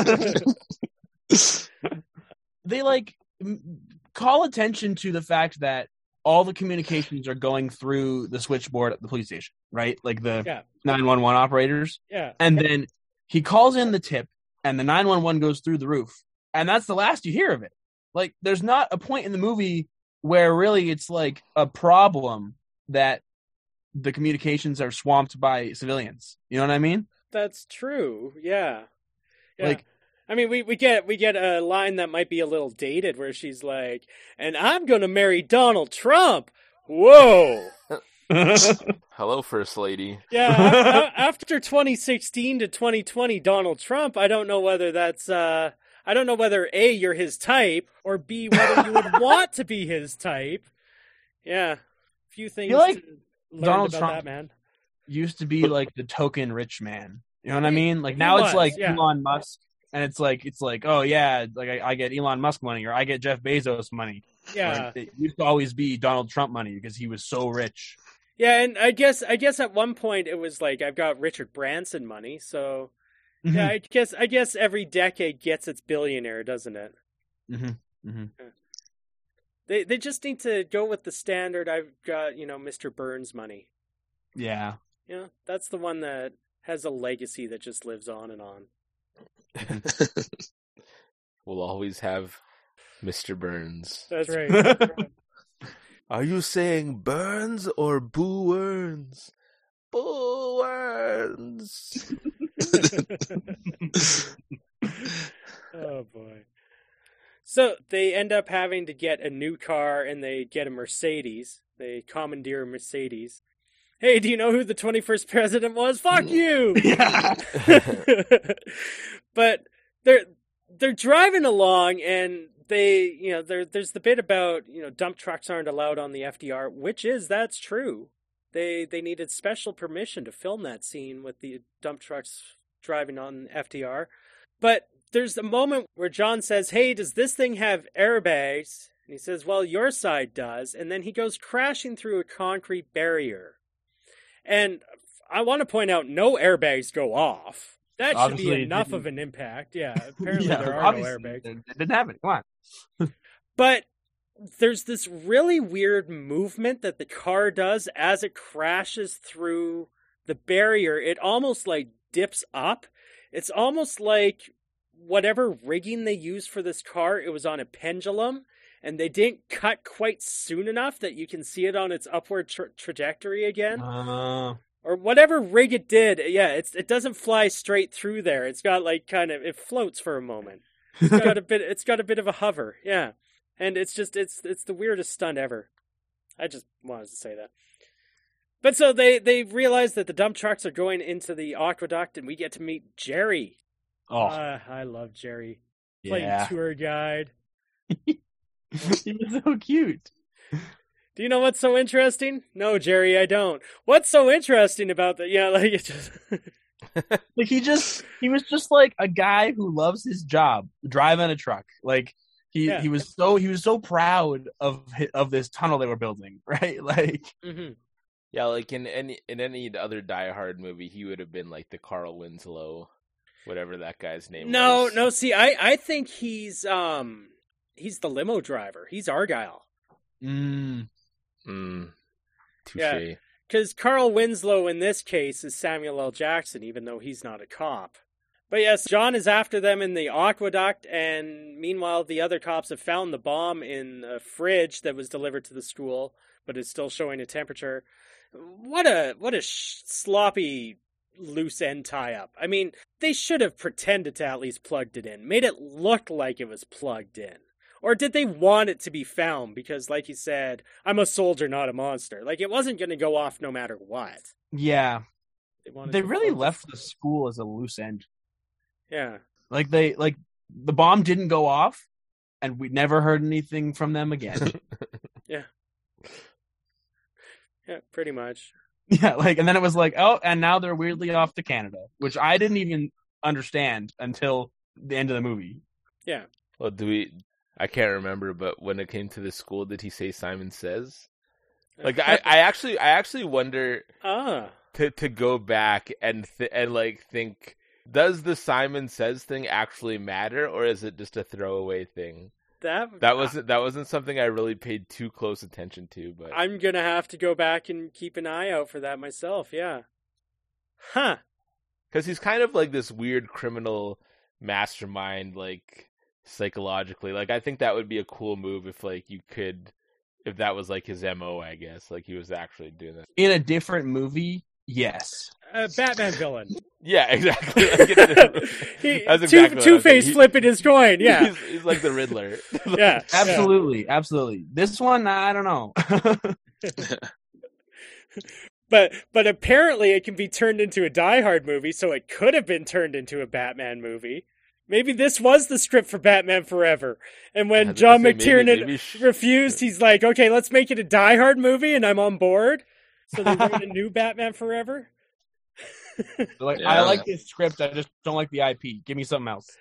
They like m- call attention to the fact that all the communications are going through the switchboard at the police station, right? Like the Yeah. nine one one operators. Yeah. And then he calls in the tip and the nine one one goes through the roof. And that's the last you hear of it. Like there's not a point in the movie where really it's like a problem that the communications are swamped by civilians. You know what I mean? That's true. Yeah. Yeah. Like I mean, we, we get we get a line that might be a little dated where she's like, and I'm going to marry Donald Trump. Whoa. Hello, First Lady. Yeah, a- after twenty sixteen to twenty twenty Donald Trump, I don't know whether that's uh I don't know whether A, you're his type, or B, whether you would want to be his type. Yeah. Few things like to learn Donald about Trump that man. used to be like the token rich man. You know what I mean? Like He now was, it's like yeah. Elon Musk, and it's like it's like oh yeah, like I, I get Elon Musk money or I get Jeff Bezos money. Yeah. Like, it used to always be Donald Trump money because he was so rich. Yeah, and I guess I guess at one point it was like I've got Richard Branson money, so yeah, I guess I guess every decade gets its billionaire, doesn't it? Mm-hmm. Mm-hmm. They they just need to go with the standard. I've got, you know, Mister Burns money. Yeah. You know, that's the one that has a legacy that just lives on and on. We'll always have Mister Burns. That's right. Are you saying Burns or Boo Earns? Boo Earns. Oh boy. So they end up having to get a new car and they get a Mercedes. They commandeer a Mercedes. Hey, do you know who the twenty-first president was? Fuck you! Yeah. But they're they're driving along and they, you know, there there's the bit about, you know, dump trucks aren't allowed on the F D R, which is that's true. They they needed special permission to film that scene with the dump trucks driving on F D R. But there's a moment where John says, "Hey, does this thing have airbags?" And he says, "Well, your side does." And then he goes crashing through a concrete barrier. And I want to point out, no airbags go off. That should Obviously, be it enough didn't. of an impact. Yeah, apparently Yeah, there are no obviously, airbags. They they didn't have it. Come on. But there's this really weird movement that the car does as it crashes through the barrier. It almost like dips up. It's almost like whatever rigging they used for this car, it was on a pendulum, and they didn't cut quite soon enough that you can see it on its upward tra- trajectory again. Uh, Or whatever rig it did. Yeah, it's it doesn't fly straight through there. It's got like kind of, it floats for a moment. It's got a bit. It's got a bit of a hover. Yeah, and it's just it's it's the weirdest stunt ever. I just wanted to say that. But so they they realize that the dump trucks are going into the aqueduct, and we get to meet Jerry. Oh, Uh, I love Jerry playing yeah. tour guide. He was so cute. Do you know what's so interesting? No, Jerry, I don't. What's so interesting about that? Yeah, like it's just. Like he just he was just like a guy who loves his job, driving a truck. Like he Yeah. he was so he was so proud of hi- of this tunnel they were building, right? Like Mm-hmm. Yeah, like in any in any other Die Hard movie, he would have been like the Carl Winslow, whatever that guy's name No, was. no. See, I I think he's um he's the limo driver. He's Argyle. mm, Mm, touche. Yeah. Because Carl Winslow in this case is Samuel L. Jackson, even though he's not a cop. But yes, John is after them in the aqueduct, and meanwhile the other cops have found the bomb in a fridge that was delivered to the school, but is still showing a temperature. What a what a sh- sloppy loose end tie up. I mean, they should have pretended to at least plugged it in, made it look like it was plugged in. Or did they want it to be found? Because, like you said, I'm a soldier, not a monster. Like, it wasn't going to go off no matter what. yeah, They, wanted they to really float the- left the school as a loose end. Yeah. Like they like the bomb didn't go off, and we never heard anything from them again. Yeah, pretty much. Yeah, like and then it was like, oh, and now they're weirdly off to Canada, which I didn't even understand until the end of the movie. Yeah. Well, do we? I can't remember, but when it came to the school, did he say Simon Says? Like, I, I actually, I actually wonder Ah. to to go back and th- and like think, does the Simon Says thing actually matter, or is it just a throwaway thing? That, That wasn't that wasn't something I really paid too close attention to, but I'm going to have to go back and keep an eye out for that myself, yeah. Huh. because he's kind of like this weird criminal mastermind, like psychologically. Like, I think that would be a cool move if like you could, if that was like his M O, I guess, like he was actually doing this. In a different movie, yes. A Batman villain. Yeah, exactly. Like, it's- he, that's exactly two, what I was Two-Face thinking. He- flipping his coin, yeah. he's, he's like the Riddler. Yeah. Absolutely, absolutely. This one, I don't know. But but apparently it can be turned into a Die Hard movie, so it could have been turned into a Batman movie. Maybe this was the script for Batman Forever. And when I was John gonna say, maybe- McTiernan maybe sh- refused, he's like, okay, let's make it a Die Hard movie, and I'm on board. So they wrote a new Batman Forever. Like, Yeah. I like this script. I just don't like the I P. Give me something else.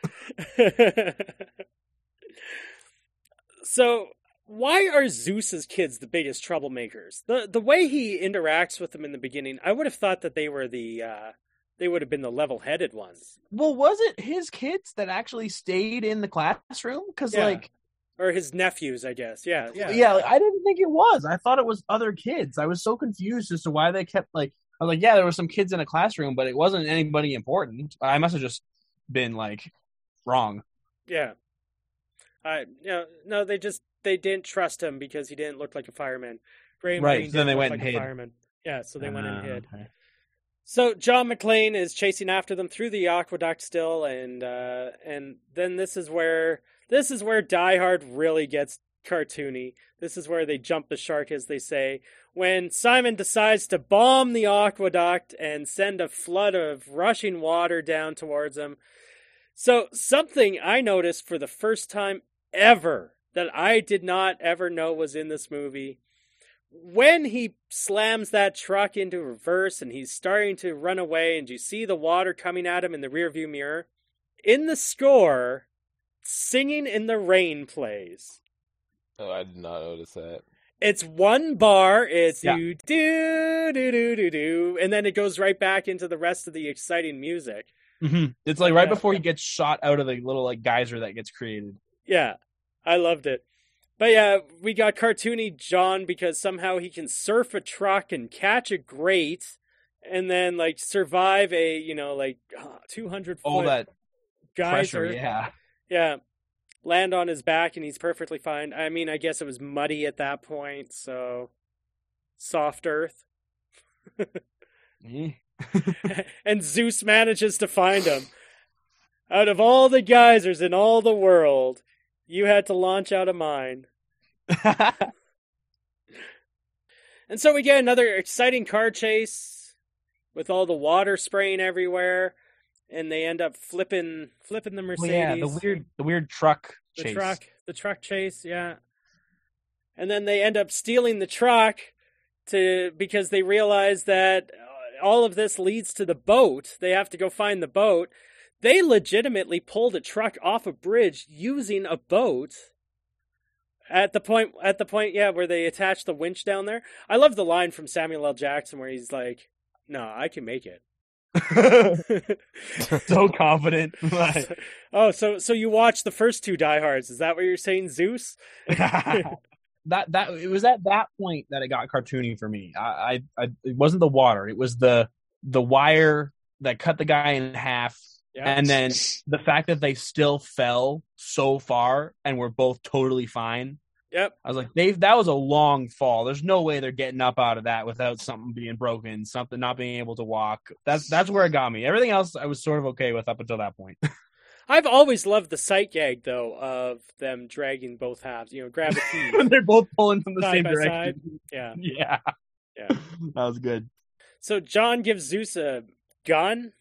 So why are Zeus's kids the biggest troublemakers? The the way he interacts with them in the beginning, I would have thought that they were the uh, they would have been the level-headed ones, Well, was it his kids that actually stayed in the classroom? Because, Yeah. like, or his nephews, I guess. Yeah, yeah, yeah, like, I didn't think it was. I thought it was other kids. I was so confused as to why they kept, like, I was like, yeah, there were some kids in a classroom, but it wasn't anybody important. I must have just been, like, wrong. yeah. I no, no, they just they didn't trust him because he didn't look like a fireman. Ray Right, Marine so then didn't they look went like and a hid. fireman. Yeah, so they went and Ah, hid. okay. So John McClane is chasing after them through the aqueduct still, and uh, and then this is where this is where Die Hard really gets cartoony. This is where they jump the shark, as they say, when Simon decides to bomb the aqueduct and send a flood of rushing water down towards him. So something I noticed for the first time ever that I did not ever know was in this movie. When he slams that truck into reverse and he's starting to run away and you see the water coming at him in the rearview mirror, in the score, Singing in the Rain plays. Oh, I did not notice that. It's one bar, it's Yeah. do do do do do do, and then it goes right back into the rest of the exciting music. Mhm. It's like right Yeah. before he gets shot out of the little, like, geyser that gets created. Yeah, I loved it. But yeah, we got cartoony John because somehow he can surf a truck and catch a grate and then like survive a, you know, like two hundred All foot that geyser. pressure, yeah. Yeah. Land on his back and he's perfectly fine. I mean, I guess it was muddy at that point, so soft earth. Eh. And Zeus manages to find him. Out of all the geysers in all the world, you had to launch out of mine. And so we get another exciting car chase with all the water spraying everywhere, and they end up flipping flipping the Mercedes. Well, yeah, the weird the weird truck the chase. truck, the truck chase, yeah. And then they end up stealing the truck to because they realize that all of this leads to the boat. They have to go find the boat. They legitimately pulled a truck off a bridge using a boat. At the point, at the point, yeah, where they attach the winch down there. I love the line from Samuel L. Jackson where he's like, "No, I can make it." So confident. Oh, so so you watched the first two Die Hards? Is that what you're saying, Zeus? that that it was at that point that it got cartoony for me. I, I, I it wasn't the water. It was the the wire that cut the guy in half. Yeah. And then the fact that they still fell so far and were both totally fine. Yep. I was like, they that was a long fall. There's no way they're getting up out of that without something being broken, something not being able to walk. That's that's where it got me. Everything else I was sort of okay with up until that point. I've always loved the sight gag though of them dragging both halves. You know, grab a key. When they're both pulling from the side same by direction. Side. Yeah. Yeah. Yeah. That was good. So John gives Zeus a gun.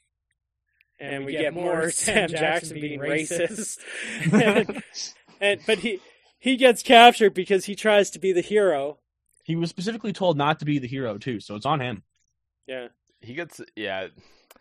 And, and we, we get, get more Sam Jackson, Jackson being racist. racist. and, and but he he gets captured because he tries to be the hero. He was specifically told not to be the hero too, so it's on him. Yeah. He gets yeah.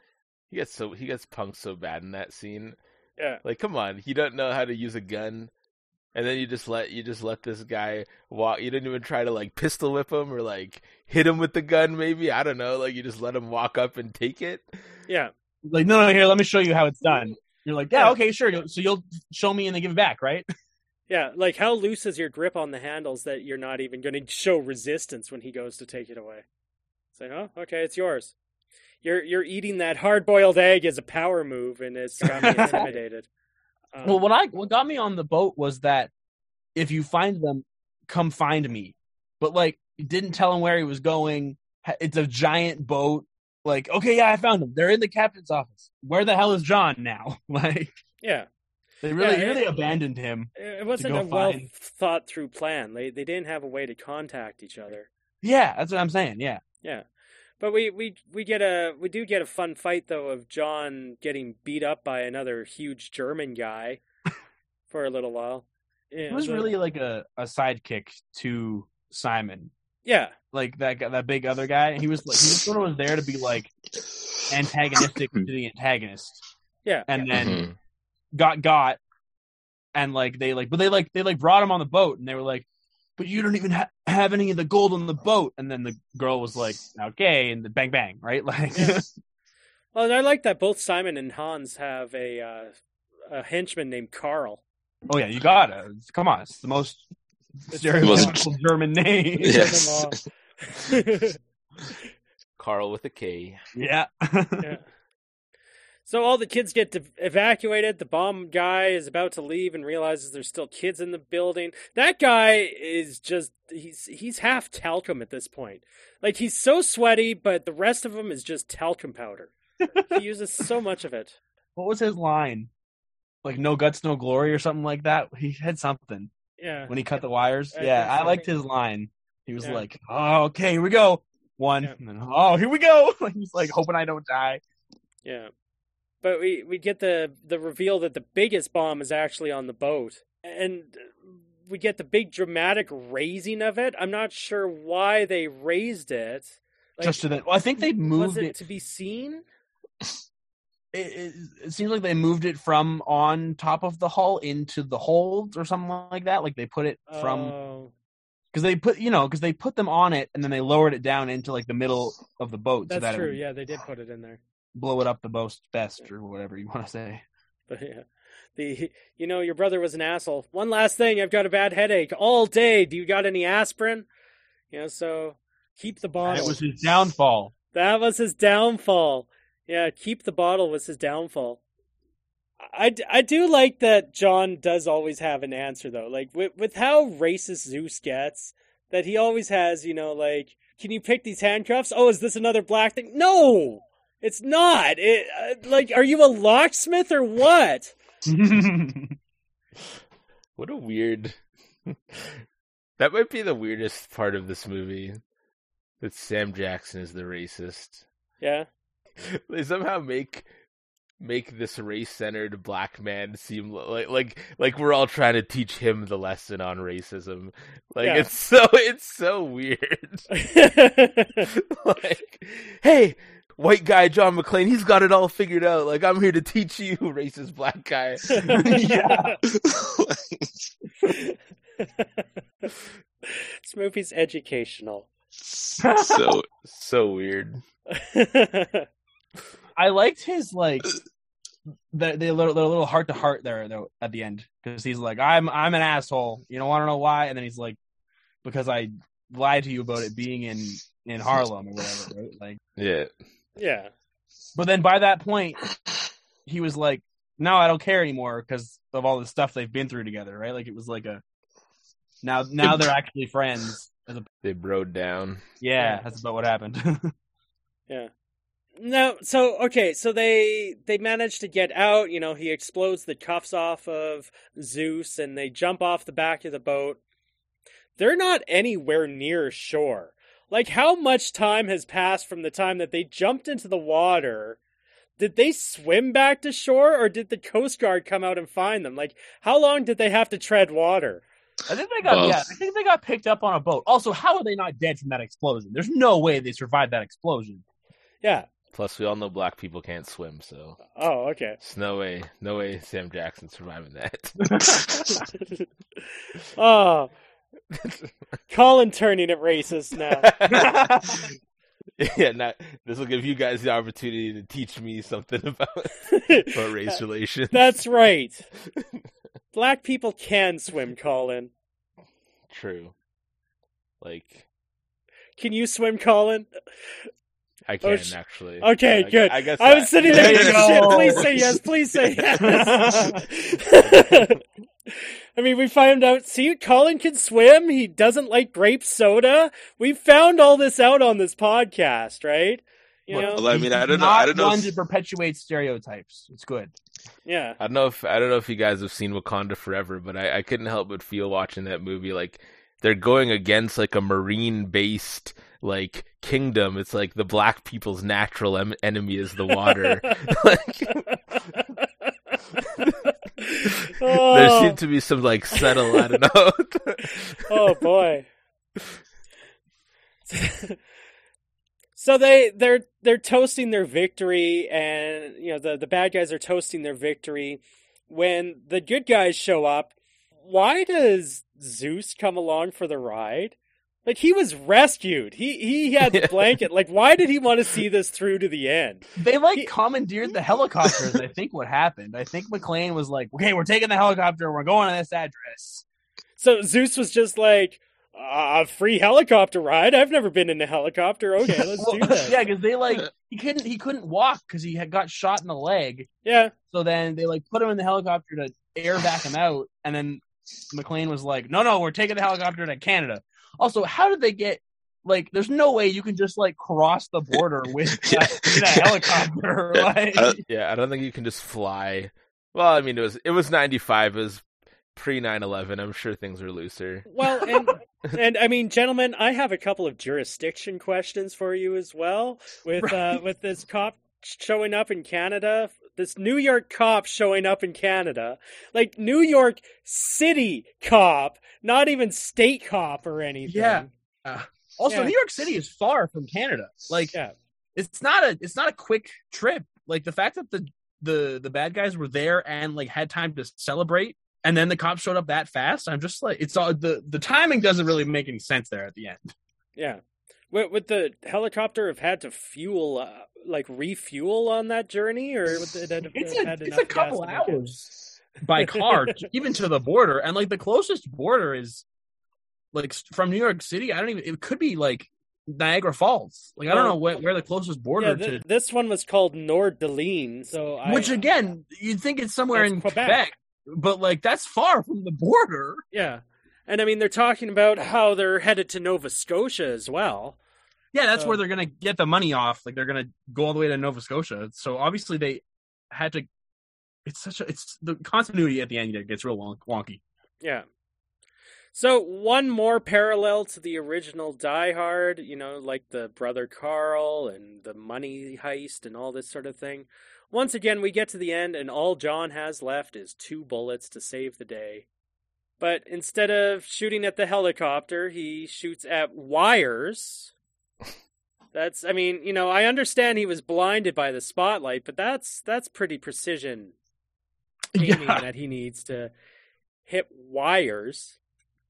He gets so he gets punked so bad in that scene. Yeah. Like, come on, he doesn't know how to use a gun. And then you just let you just let this guy walk. You didn't even try to like pistol whip him or like hit him with the gun. Maybe I don't know. Like you just let him walk up and take it. Yeah. Like, no, no, here, let me show you how it's done. You're like, yeah, okay, sure. So you'll show me and then give it back, right? Yeah, like how loose is your grip on the handles that you're not even going to show resistance when he goes to take it away? Say, oh, okay, it's yours. You're you're eating that hard-boiled egg as a power move, and it's got me intimidated. Um, well, what I what got me on the boat was that if you find them, come find me. But like, he didn't tell him where he was going. It's a giant boat. Like, okay, yeah, I found them. They're in the captain's office. Where the hell is John now? Like, yeah, they really, yeah, really it, abandoned him. It wasn't a well thought through plan. They they didn't have a way to contact each other. Yeah, that's what I'm saying. Yeah, yeah, but we we we get a we do get a fun fight though of John getting beat up by another huge German guy for a little while. Yeah, it was the, really like a, a sidekick to Simon. Yeah, like that that big other guy. He was like, he just sort of was there to be like antagonistic to the antagonist. Yeah, and then mm-hmm. got got, and like they like, but they like they like brought him on the boat, and they were like, "But you don't even ha- have any of the gold on the boat." And then the girl was like, "Okay," and the bang bang, right? Like, yeah. Well, I like that both Simon and Hans have a uh, a henchman named Carl. Oh yeah, you gotta come on. It's the most stereotypical German name. Yes. Carl with a K. Yeah. Yeah. So all the kids get to evacuated. The bomb guy is about to leave and realizes there's still kids in the building. That guy is just, he's he's half talcum at this point. Like, he's so sweaty, but the rest of him is just talcum powder. He uses so much of it. What was his line? Like, no guts, no glory or something like that? He had something. Yeah. When he cut the wires. I yeah, I so. liked his line. He was yeah. like, oh, okay, here we go. One. Yeah. And then, oh, here we go. He's like, hoping I don't die. Yeah. But we, we get the, the reveal that the biggest bomb is actually on the boat. And we get the big dramatic raising of it. I'm not sure why they raised it. Like, Just to the, well, I think they moved was it, it to be seen. It, it, it seems like they moved it from on top of the hull into the hold or something like that. Like they put it from Oh. because they put you know because they put them on it and then they lowered it down into like the middle of the boat. That's so that true. It would Yeah, they did put it in there. blow it up the most best or whatever you want to say. But yeah, the you know your brother was an asshole. One last thing, I've got a bad headache all day. Do you got any aspirin? You know, so keep the bottle. And it was his downfall. That was his downfall. Yeah, keep the bottle was his downfall. I, I do like that John does always have an answer, though. Like, with, with how racist Zeus gets, that he always has, you know, like, can you pick these handcuffs? Oh, is this another black thing? No! It's not. It, uh, like, are you a locksmith or what? What a weird... That might be the weirdest part of this movie. That Sam Jackson is the racist. Yeah. They somehow make make this race-centered black man seem like like like we're all trying to teach him the lesson on racism. Like Yeah. it's so it's so weird. Like, hey, white guy John McClane, he's got it all figured out. Like, I'm here to teach you, racist black guy. Yeah. This movie's educational. So so weird. I liked his like the the little the little heart to heart there though at the end because he's like I'm I'm an asshole. You don't want to know why, and then he's like because I lied to you about it being in in Harlem or whatever. Right? Like Yeah. Yeah. but then by that point he was like no I don't care anymore because of all the stuff they've been through together. Right? Like it was like a now now they're actually friends. As a, They broed down. yeah, that's about what happened. Yeah. No, so okay, so they they manage to get out, you know, he explodes the cuffs off of Zeus and they jump off the back of the boat. They're not anywhere near shore. Like, how much time has passed from the time that they jumped into the water? Did they swim back to shore or did the Coast Guard come out and find them? Like, how long did they have to tread water? I think they got Well- yeah, I think they got picked up on a boat. Also, how are they not dead from that explosion? There's no way they survived that explosion. Yeah. Plus, we all know black people can't swim, so Oh, okay. it's no way, no way Sam Jackson surviving that. Oh, Colin turning it racist now. Yeah, not, this will give you guys the opportunity to teach me something about, about race relations. That's right. Black people can swim, Colin. True. Like, Can you swim, Colin? I Oh, can sh- actually. Okay, I, good. I guess I was sitting there There going, you shit, go. please say yes, please say yes. I mean, we found out, see, Colin can swim, he doesn't like grape soda. We found all this out on this podcast, right? You know? Well, I mean, I don't know. Not I don't know. one If, to perpetuate stereotypes. It's good. Yeah. I don't know if I don't know if you guys have seen Wakanda Forever, but I, I couldn't help but feel watching that movie like they're going against like a marine based like kingdom. It's like the black people's natural em- enemy is the water. Like, Oh. there seemed to be some like subtle, I don't know. Oh boy. So they they're they're toasting their victory, and you know the the bad guys are toasting their victory. When the good guys show up, why does Zeus come along for the ride? Like, he was rescued. He he had the blanket. Like, why did he want to see this through to the end? They like He- commandeered the helicopters. I think what happened. I think McClane was like, "Okay, we're taking the helicopter. We're going to this address." So Zeus was just like, a free helicopter ride? I've never been in a helicopter. Okay, let's do Well, this. yeah, because they like he couldn't he couldn't walk because he had got shot in the leg. Yeah. So then they like put him in the helicopter to air back him out, and then McClane was like, "No, no, we're taking the helicopter to Canada." Also, how did they get? Like, there's no way you can just like cross the border with uh, in a helicopter. Like, Uh, Yeah, I don't think you can just fly. Well, I mean, it was it was ninety-five. It was pre nine eleven. I'm sure things were looser. Well, and and I mean, gentlemen, I have a couple of jurisdiction questions for you as well. With uh, Right. with this cop showing up in Canada, this New York cop showing up in Canada, like New York City cop, not even state cop or anything. Yeah. also, Yeah. New York City is far from Canada. Like, Yeah. it's not a it's not a quick trip. Like the fact that the the the bad guys were there and like had time to celebrate, and then the cops showed up that fast. I'm just like, it's all the the timing doesn't really make any sense there at the end. Yeah. Would, would the helicopter have had to fuel, uh, like refuel on that journey, or would it have It's had a it's enough a couple gas to make it? hours by car, even to the border, and like the closest border is like from New York City. I don't even. It could be like Niagara Falls. Like I don't know where, where the closest border Yeah, th- to. this one was called Nord de Ligne, so I, Which again, you'd think it's somewhere That's in Quebec. Quebec. But like that's far from the border. yeah, and I mean they're talking about how they're headed to Nova Scotia as well. Yeah, that's So- where they're gonna get the money off. Like they're gonna go all the way to Nova Scotia. So obviously they had to. It's such a. It's the continuity at the end that gets real wonk, wonky. Yeah. So one more parallel to the original Die Hard, you know, like the brother Carl and the money heist and all this sort of thing. Once again, we get to the end, and all John has left is two bullets to save the day. But instead of shooting at the helicopter, he shoots at wires. That's, I mean, you know, I understand he was blinded by the spotlight, but that's that's pretty precision aiming Yeah. that he needs to hit wires.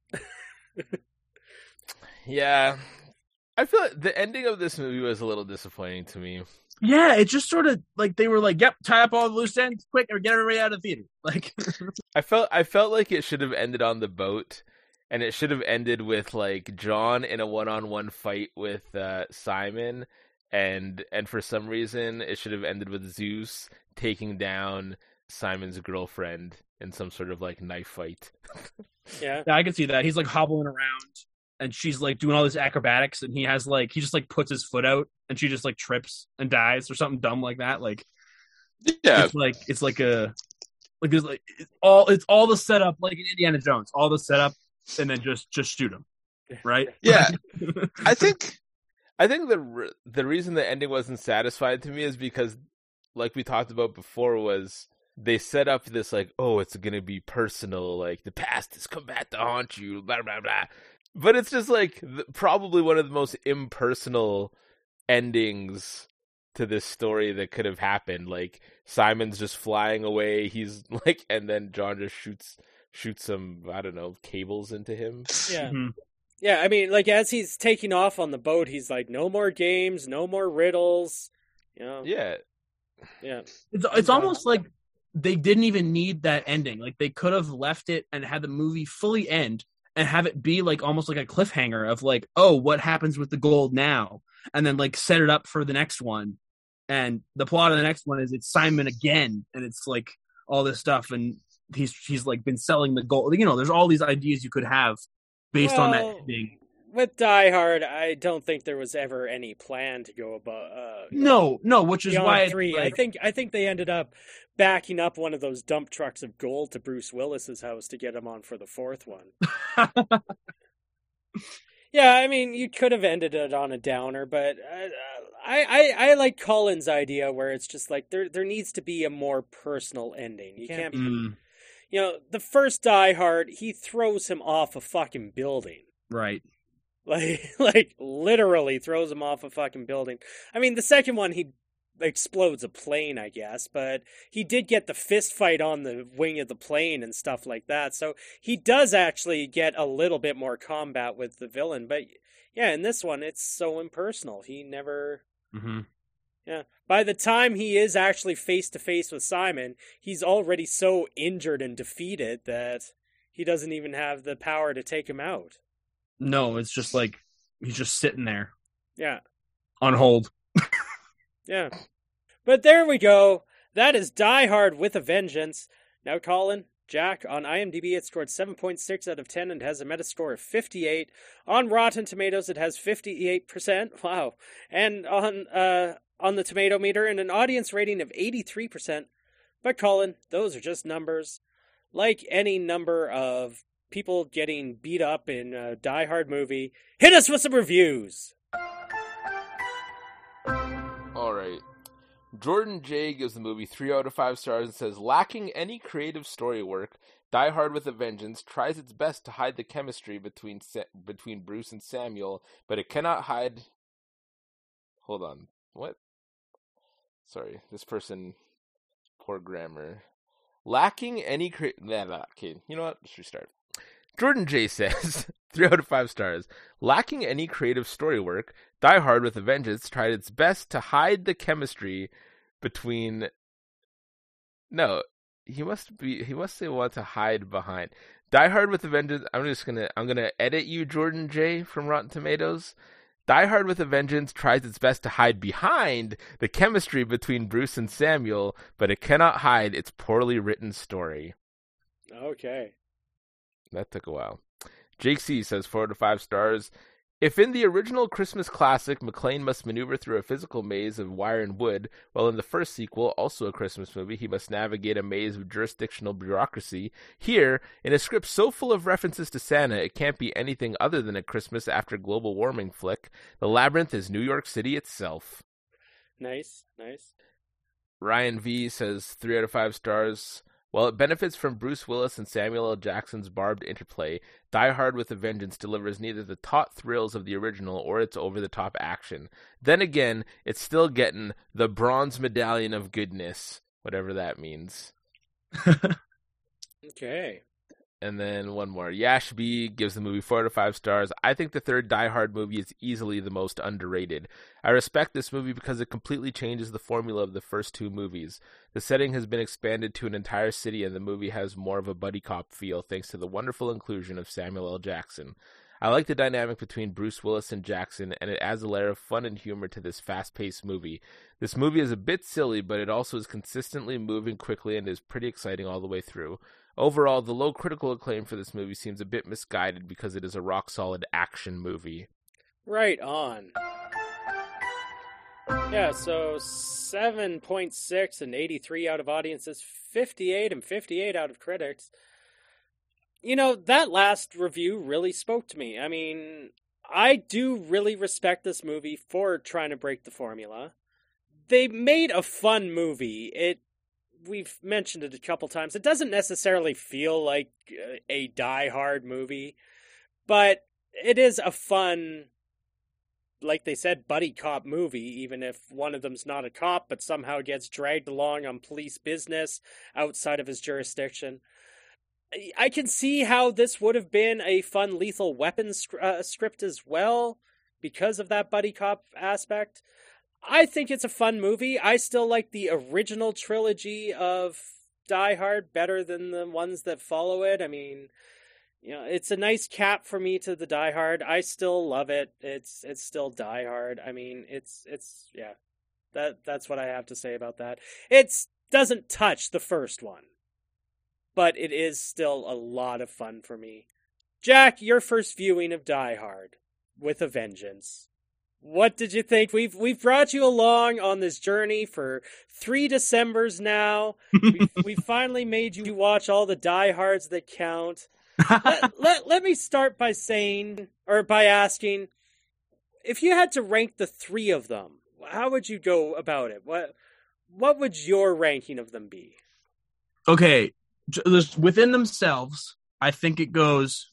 Yeah. I feel like the ending of this movie was a little disappointing to me. Yeah, it just sort of like they were like, "Yep, tie up all the loose ends quick or get everybody out of the theater." Like, I felt I felt like it should have ended on the boat, and it should have ended with like John in a one-on-one fight with uh, Simon, and and for some reason it should have ended with Zeus taking down Simon's girlfriend in some sort of like knife fight. Yeah. yeah, I can see that. He's like hobbling around, and she's like doing all this acrobatics, and he has like he just like puts his foot out, and she just like trips and dies or something dumb like that. Like, Yeah, it's like it's like a like there's like it's all it's all the setup like in Indiana Jones, all the setup, and then just just shoot him, right? yeah. I think I think the re- the reason the ending wasn't satisfied to me is because, like we talked about before, was they set up this like, oh, it's gonna be personal, like the past has come back to haunt you, blah blah blah. But it's just like the, probably one of the most impersonal endings to this story that could have happened. Like Simon's just flying away, he's like, and then John just shoots shoots some, I don't know, cables into him. Yeah. Mhm. Yeah, I mean, like, as he's taking off on the boat, he's like, no more games, no more riddles. You know? Yeah. Yeah. It's it's almost like they didn't even need that ending. Like they could have left it and had the movie fully end and have it be like almost like a cliffhanger of like, oh, what happens with the gold now? And then like set it up for the next one. And the plot of the next one is it's Simon again, and it's like all this stuff, and he's he's like been selling the gold. You know, there's all these ideas you could have based on that Well, ending. With Die Hard, I don't think there was ever any plan to go about uh, No, no, which is beyond why it's three. I like- think I think they ended up backing up one of those dump trucks of gold to Bruce Willis's house to get him on for the fourth one. Yeah, I mean, you could have ended it on a downer, but uh, I, I I like Colin's idea where it's just like there there needs to be a more personal ending. You can't, Mm, you know, the first Die Hard, he throws him off a fucking building. right. Like, like literally throws him off a fucking building. I mean, the second one, he explodes a plane, I guess, but he did get the fist fight on the wing of the plane and stuff like that. So he does actually get a little bit more combat with the villain. But yeah, in this one, it's so impersonal. He never. Mm-hmm. Yeah. By the time he is actually face to face with Simon, he's already so injured and defeated that he doesn't even have the power to take him out. No, it's just like he's just sitting there Yeah. on hold. Yeah. But there we go. That is Die Hard with a Vengeance. Now, Colin, Jack, on IMDb it scored seven point six out of ten and has a Metascore of fifty-eight. On Rotten Tomatoes it has fifty-eight percent. Wow. And on uh on the tomato meter and an audience rating of eighty-three percent. But Colin, those are just numbers. Like any number of people getting beat up in a Die Hard movie, hit us with some reviews. All right. Jordan J gives the movie three out of five stars and says, lacking any creative story work, Die Hard with a Vengeance tries its best to hide the chemistry between Sa- between Bruce and Samuel, but it cannot hide. Hold on. What? Sorry, this person. Poor grammar. Lacking any creative. Nah, nah, okay, you know what? Let's restart. Jordan J says, three out of five stars. Lacking any creative story work, Die Hard with a Vengeance tried its best to hide the chemistry between. No, he must be. He must say want to hide behind. Die Hard with a Vengeance. I'm just gonna. I'm gonna edit you, Jordan J from Rotten Tomatoes. Die Hard with a Vengeance tries its best to hide behind the chemistry between Bruce and Samuel, but it cannot hide its poorly written story. Okay. That took a while. Jake C says four out of five stars. If in the original Christmas classic, McClane must maneuver through a physical maze of wire and wood, while in the first sequel, also a Christmas movie, he must navigate a maze of jurisdictional bureaucracy, here, in a script so full of references to Santa, it can't be anything other than a Christmas after global warming flick. The Labyrinth is New York City itself. Nice, nice. Ryan V says three out of five stars. While it benefits from Bruce Willis and Samuel L. Jackson's barbed interplay, Die Hard with a Vengeance delivers neither the taut thrills of the original or its over-the-top action. Then again, it's still getting the bronze medallion of goodness, whatever that means. Okay. And then one more. Yash B gives the movie four out of five stars. I think the third Die Hard movie is easily the most underrated. I respect this movie because it completely changes the formula of the first two movies. The setting has been expanded to an entire city, and the movie has more of a buddy cop feel thanks to the wonderful inclusion of Samuel L. Jackson. I like the dynamic between Bruce Willis and Jackson, and it adds a layer of fun and humor to this fast-paced movie. This movie is a bit silly, but it also is consistently moving quickly and is pretty exciting all the way through. Overall, the low critical acclaim for this movie seems a bit misguided because it is a rock-solid action movie. Right on. Yeah, so seven point six and eighty-three out of audiences, fifty-eight and fifty-eight out of critics. You know, that last review really spoke to me. I mean, I do really respect this movie for trying to break the formula. They made a fun movie. It We've mentioned it a couple times. It doesn't necessarily feel like a Die Hard movie, but it is a fun, like they said, buddy cop movie, even if one of them's not a cop, but somehow gets dragged along on police business outside of his jurisdiction. I can see how this would have been a fun Lethal Weapon uh, script as well, because of that buddy cop aspect. I think it's a fun movie. I still like the original trilogy of Die Hard better than the ones that follow it. I mean, you know, it's a nice cap for me to the Die Hard. I still love it. It's it's still Die Hard. I mean, it's it's yeah. That that's what I have to say about that. It doesn't touch the first one, but it is still a lot of fun for me. Jack, your first viewing of Die Hard with a Vengeance. What did you think? We've we've brought you along on this journey for three Decembers now. we we finally made you watch all the Die Hards that count. let, let, let me start by saying, or by asking, if you had to rank the three of them, how would you go about it? What what would your ranking of them be? Okay, just within themselves, I think it goes.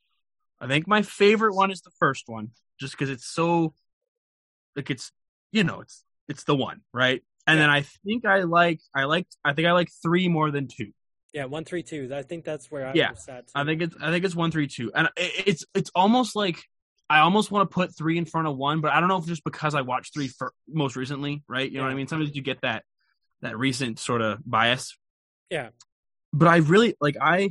I think my favorite one is the first one, just because it's so. Like it's, you know, it's it's the one, right? And yeah. Then I think I like, I like, I think I like three more than two. Yeah, one, three, two. I think that's where I yeah. was at. Too. I think it's, I think it's one, three, two, and it's it's almost like I almost want to put three in front of one, but I don't know if just because I watched three for most recently, right? You know yeah. what I mean? Sometimes you get that that recent sort of bias. Yeah. But I really like I,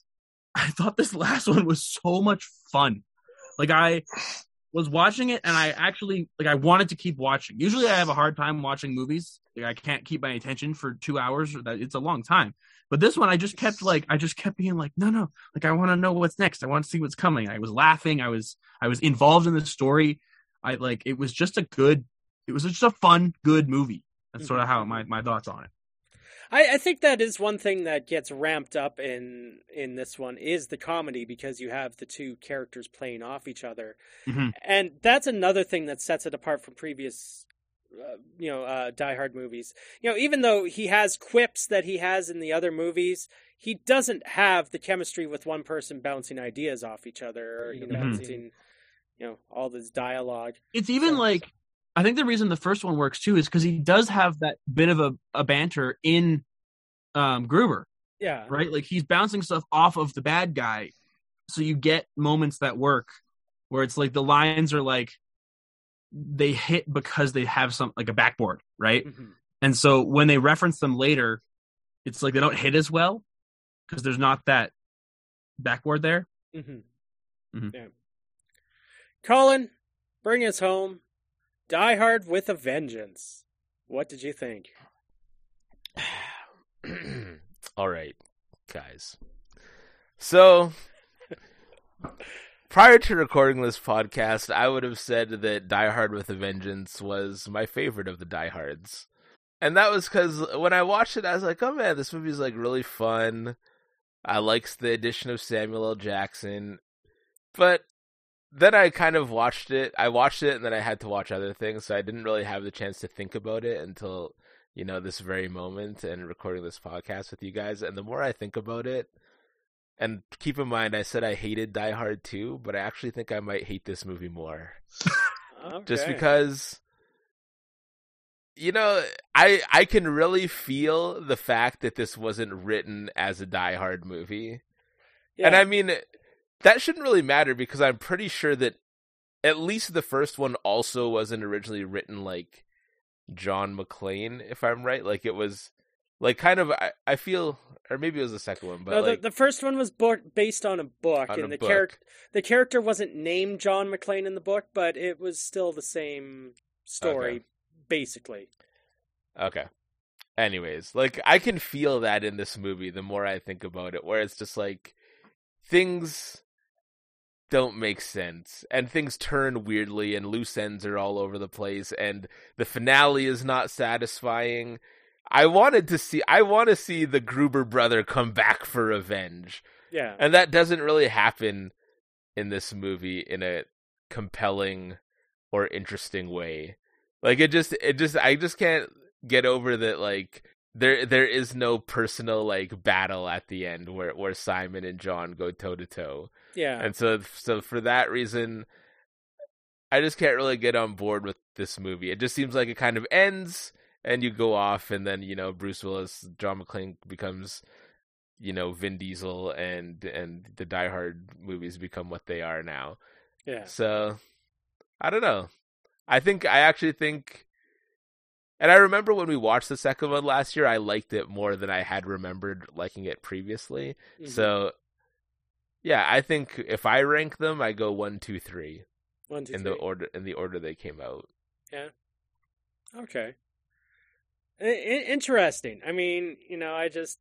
I thought this last one was so much fun. Like I. was watching it and I actually like I wanted to keep watching. Usually I have a hard time watching movies. Like I can't keep my attention for two hours. Or that it's a long time. But this one I just kept like I just kept being like, no, no, like I want to know what's next. I want to see what's coming. I was laughing. I was I was involved in the story. I like it was just a good it was just a fun, good movie. That's mm-hmm. sort of how my, my thoughts on it. I, I think that is one thing that gets ramped up in in this one is the comedy because you have the two characters playing off each other, mm-hmm. and that's another thing that sets it apart from previous, uh, you know, uh, Die Hard movies. You know, even though he has quips that he has in the other movies, he doesn't have the chemistry with one person bouncing ideas off each other or you know, mm-hmm. bouncing, you know, all this dialogue. It's even so, like. I think the reason the first one works too is because he does have that bit of a, a banter in um, Gruber. Yeah. Right? Like he's bouncing stuff off of the bad guy. So you get moments that work where it's like the lines are like they hit because they have some like a backboard. Right. Mm-hmm. And so when they reference them later, it's like they don't hit as well because there's not that backboard there. Mm-hmm. Mm-hmm. Yeah. Colin, bring us home. Die Hard with a Vengeance. What did you think? All right, guys. So, prior to recording this podcast, I would have said that Die Hard with a Vengeance was my favorite of the Die Hards. And that was because when I watched it, I was like, oh man, this movie's like really fun. I liked the addition of Samuel L. Jackson. But then I kind of watched it. I watched it and then I had to watch other things. So I didn't really have the chance to think about it until, you know, this very moment and recording this podcast with you guys. And the more I think about it, and keep in mind, I said I hated Die Hard two, but I actually think I might hate this movie more. Okay. Just because, you know, I I can really feel the fact that this wasn't written as a Die Hard movie. Yeah. And I mean, that shouldn't really matter because I'm pretty sure that at least the first one also wasn't originally written like John McClane, if I'm right. Like it was like kind of, I, I feel, or maybe it was the second one, but no, like, the, the first one was book, based on a book, on and a the book. character the character wasn't named John McClane in the book, but it was still the same story, Okay. basically. Okay. Anyways, like I can feel that in this movie the more I think about it, where it's just like things don't make sense and things turn weirdly and loose ends are all over the place and the finale is not satisfying. I wanted to see I want to see the Gruber brother come back for revenge. Yeah. And that doesn't really happen in this movie in a compelling or interesting way. Like it just it just I just can't get over that like there there is no personal like battle at the end where where Simon and John go toe to toe. Yeah. And so so for that reason I just can't really get on board with this movie. It just seems like it kind of ends and you go off and then, you know, Bruce Willis, John McClane becomes, you know, Vin Diesel and and the Die Hard movies become what they are now. Yeah. So I don't know. I think I actually think and I remember when we watched the second one last year, I liked it more than I had remembered liking it previously. Mhm. So, yeah, I think if I rank them, I go one, two, three One, two, in three. the order in the order they came out. Yeah. Okay. I- I- interesting. I mean, you know, I just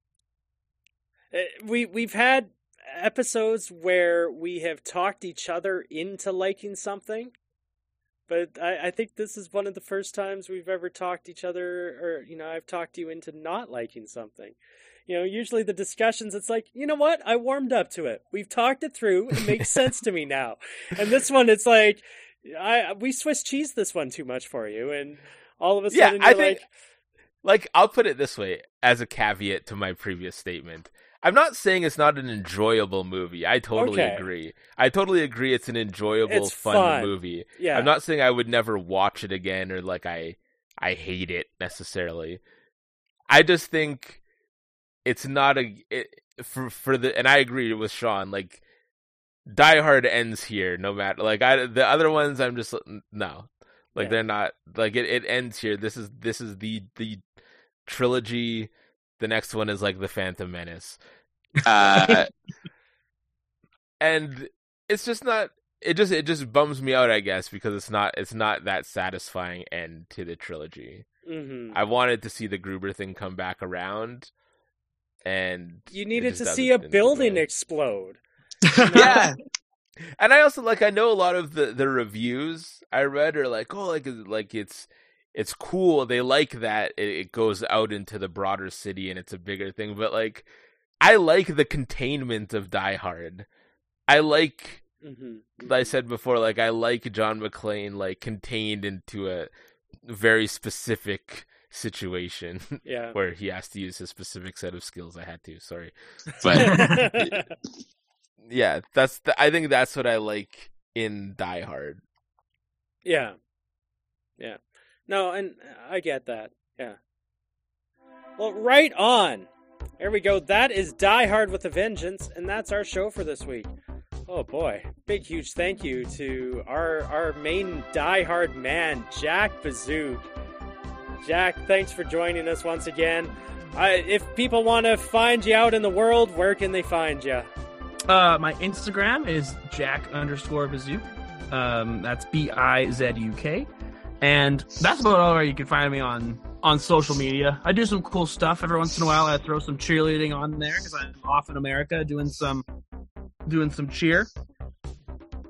uh, we we've had episodes where we have talked each other into liking something, but I, I think this is one of the first times we've ever talked each other, or you know, I've talked you into not liking something. You know, usually the discussions, it's like, you know what? I warmed up to it. We've talked it through. It makes sense to me now. And this one, it's like, I we Swiss cheese this one too much for you, and all of a Yeah, sudden I you're think- like, Like, I'll put it this way as a caveat to my previous statement. I'm not saying it's not an enjoyable movie. I totally Okay. agree. I totally agree it's an enjoyable, It's fun, fun. movie. yeah, I'm not saying I would never watch it again or like I I hate it necessarily. I just think it's not a it, for for the and I agree with Sean, like Die Hard ends here no matter like I the other ones I'm just no. Like Yeah. they're not like it, it ends here. This is this is the the trilogy. The next one is like the Phantom Menace. Uh and it's just not it just it just bums me out, I guess, because it's not it's not that satisfying end to the trilogy. hmm I wanted to see the Gruber thing come back around, and you it needed just to see a doesn't in the building way. explode. Yeah. And I also like I know a lot of the, the reviews I read are like, oh, like like it's it's cool. They like that it, it goes out into the broader city and it's a bigger thing. But like, I like the containment of Die Hard. I like, hmm like I said before, like I like John McClane like contained into a very specific situation Yeah. where he has to use his specific set of skills. I had to, sorry, but. Yeah, that's the, I think that's what I like in Die Hard. Yeah. Yeah. No, and I get that. Yeah. Well, right on. There we go. That is Die Hard with a Vengeance, and that's our show for this week. Oh boy. Big huge thank you to our our main Die Hard man, Jack Bazook. Jack, thanks for joining us once again. I, if people want to find you out in the world, where can they find you? Uh, my Instagram is Jack underscore Bazook. Um, that's B I Z U K. And that's about all right. You can find me on, on social media. I do some cool stuff every once in a while. I throw some cheerleading on there because I'm off in America doing some doing some cheer.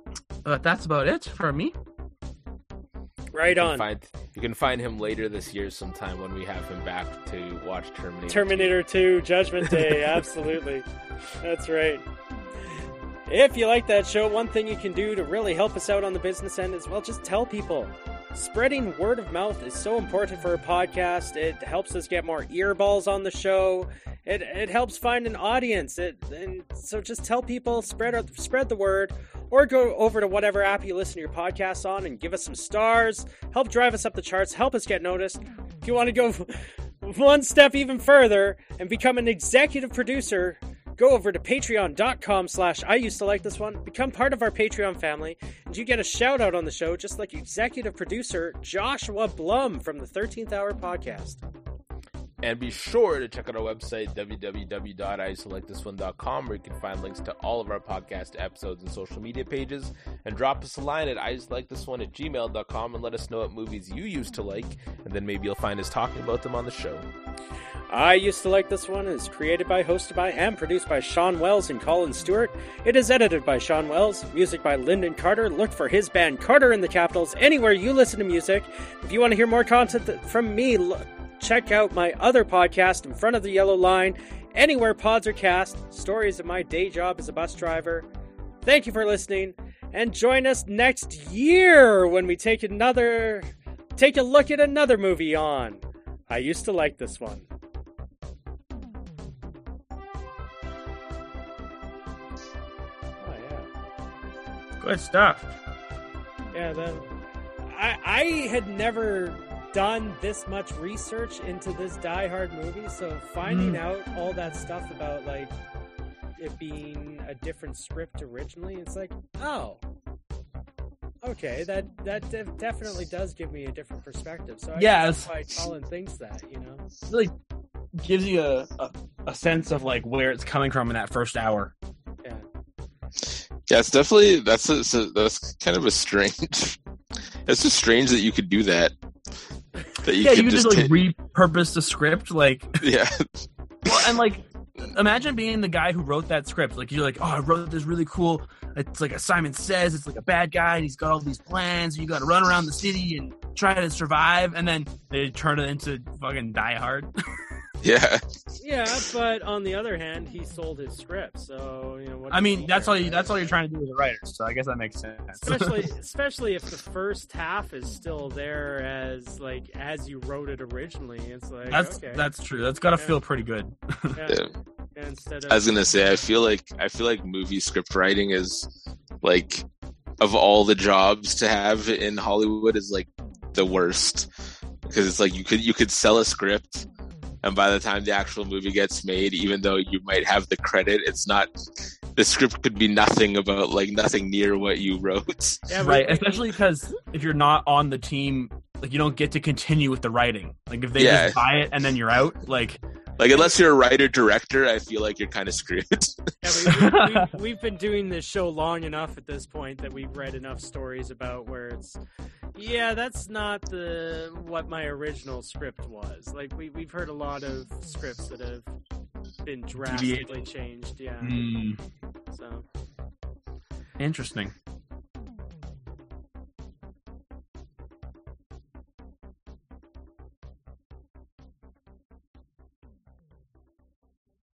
But that's about it for me. Right You can on. find you can find him later this year sometime when we have him back to watch Terminator. Terminator two, Judgment Day, absolutely. That's right. If you like that show, one thing you can do to really help us out on the business end is, well, just tell people. Spreading word of mouth is so important for a podcast. It helps us get more earballs on the show. It it helps find an audience. It and so just tell people, spread spread the word, or go over to whatever app you listen to your podcasts on and give us some stars. Help drive us up the charts. Help us get noticed. If you want to go one step even further and become an executive producer, go over to patreon.com slash I used to like this one. Become part of our Patreon family, and you get a shout out on the show just like executive producer Joshua Blum from the thirteenth Hour podcast. And be sure to check out our website, w w w dot i used to like this one dot com, where you can find links to all of our podcast episodes and social media pages. And drop us a line at I used to like this one at gmail dot com and let us know what movies you used to like, and then maybe you'll find us talking about them on the show. I Used to Like This One is created by, hosted by, and produced by Sean Wells and Colin Stewart. It is edited by Sean Wells. Music by Lyndon Carter. Look for his band Carter in the Capitals anywhere you listen to music. If you want to hear more content th- from me, look, check out my other podcast, In Front of the Yellow Line, anywhere pods are cast, stories of my day job as a bus driver. Thank you for listening, and join us next year when we take another, take a look at another movie on I Used to Like This One. Oh yeah. Good stuff. Yeah, then I I had never done this much research into this Die Hard movie, so finding Mm. out all that stuff about like it being a different script originally, it's like, oh, okay, that that def- definitely does give me a different perspective. So I Yeah, guess that's why Colin thinks that, you know. It really gives you a, a, a sense of like where it's coming from in that first hour. Yeah. Yeah, it's definitely that's a, so that's kind of a strange. It's just strange that you could do that. That you yeah, could you could just just like ta- repurpose the script, like yeah. well, and like imagine being the guy who wrote that script. Like you're like, oh, I wrote this really cool. It's like a Simon Says. It's like a bad guy. And he's got all these plans. You got to run around the city and try to survive. And then they turn it into fucking Die Hard. Yeah. Yeah, but on the other hand, he sold his script, so you know. What I does mean, he that's care, all you. right? That's all you're trying to do with the writers. So I guess that makes sense. especially especially if the first half is still there as like as you wrote it originally. It's like that's okay, that's true. That's got to Yeah. feel pretty good. yeah. Yeah. Yeah, instead of I was gonna say, I feel like I feel like movie script writing is like of all the jobs to have in Hollywood is like the worst because it's like you could you could sell a script. And by the time the actual movie gets made, even though you might have the credit, it's not. The script could be nothing about, like, nothing near what you wrote. yeah, we- Right, especially because if you're not on the team, like you don't get to continue with the writing. Like if they Yeah. just buy it and then you're out, like Like, unless you're a writer director, I feel like you're kind of screwed. Yeah, we, we, we've, we've been doing this show long enough at this point that we've read enough stories about where it's, yeah, that's not the what my original script was. Like we we've heard a lot of scripts that have been drastically changed. Yeah, mm, so interesting.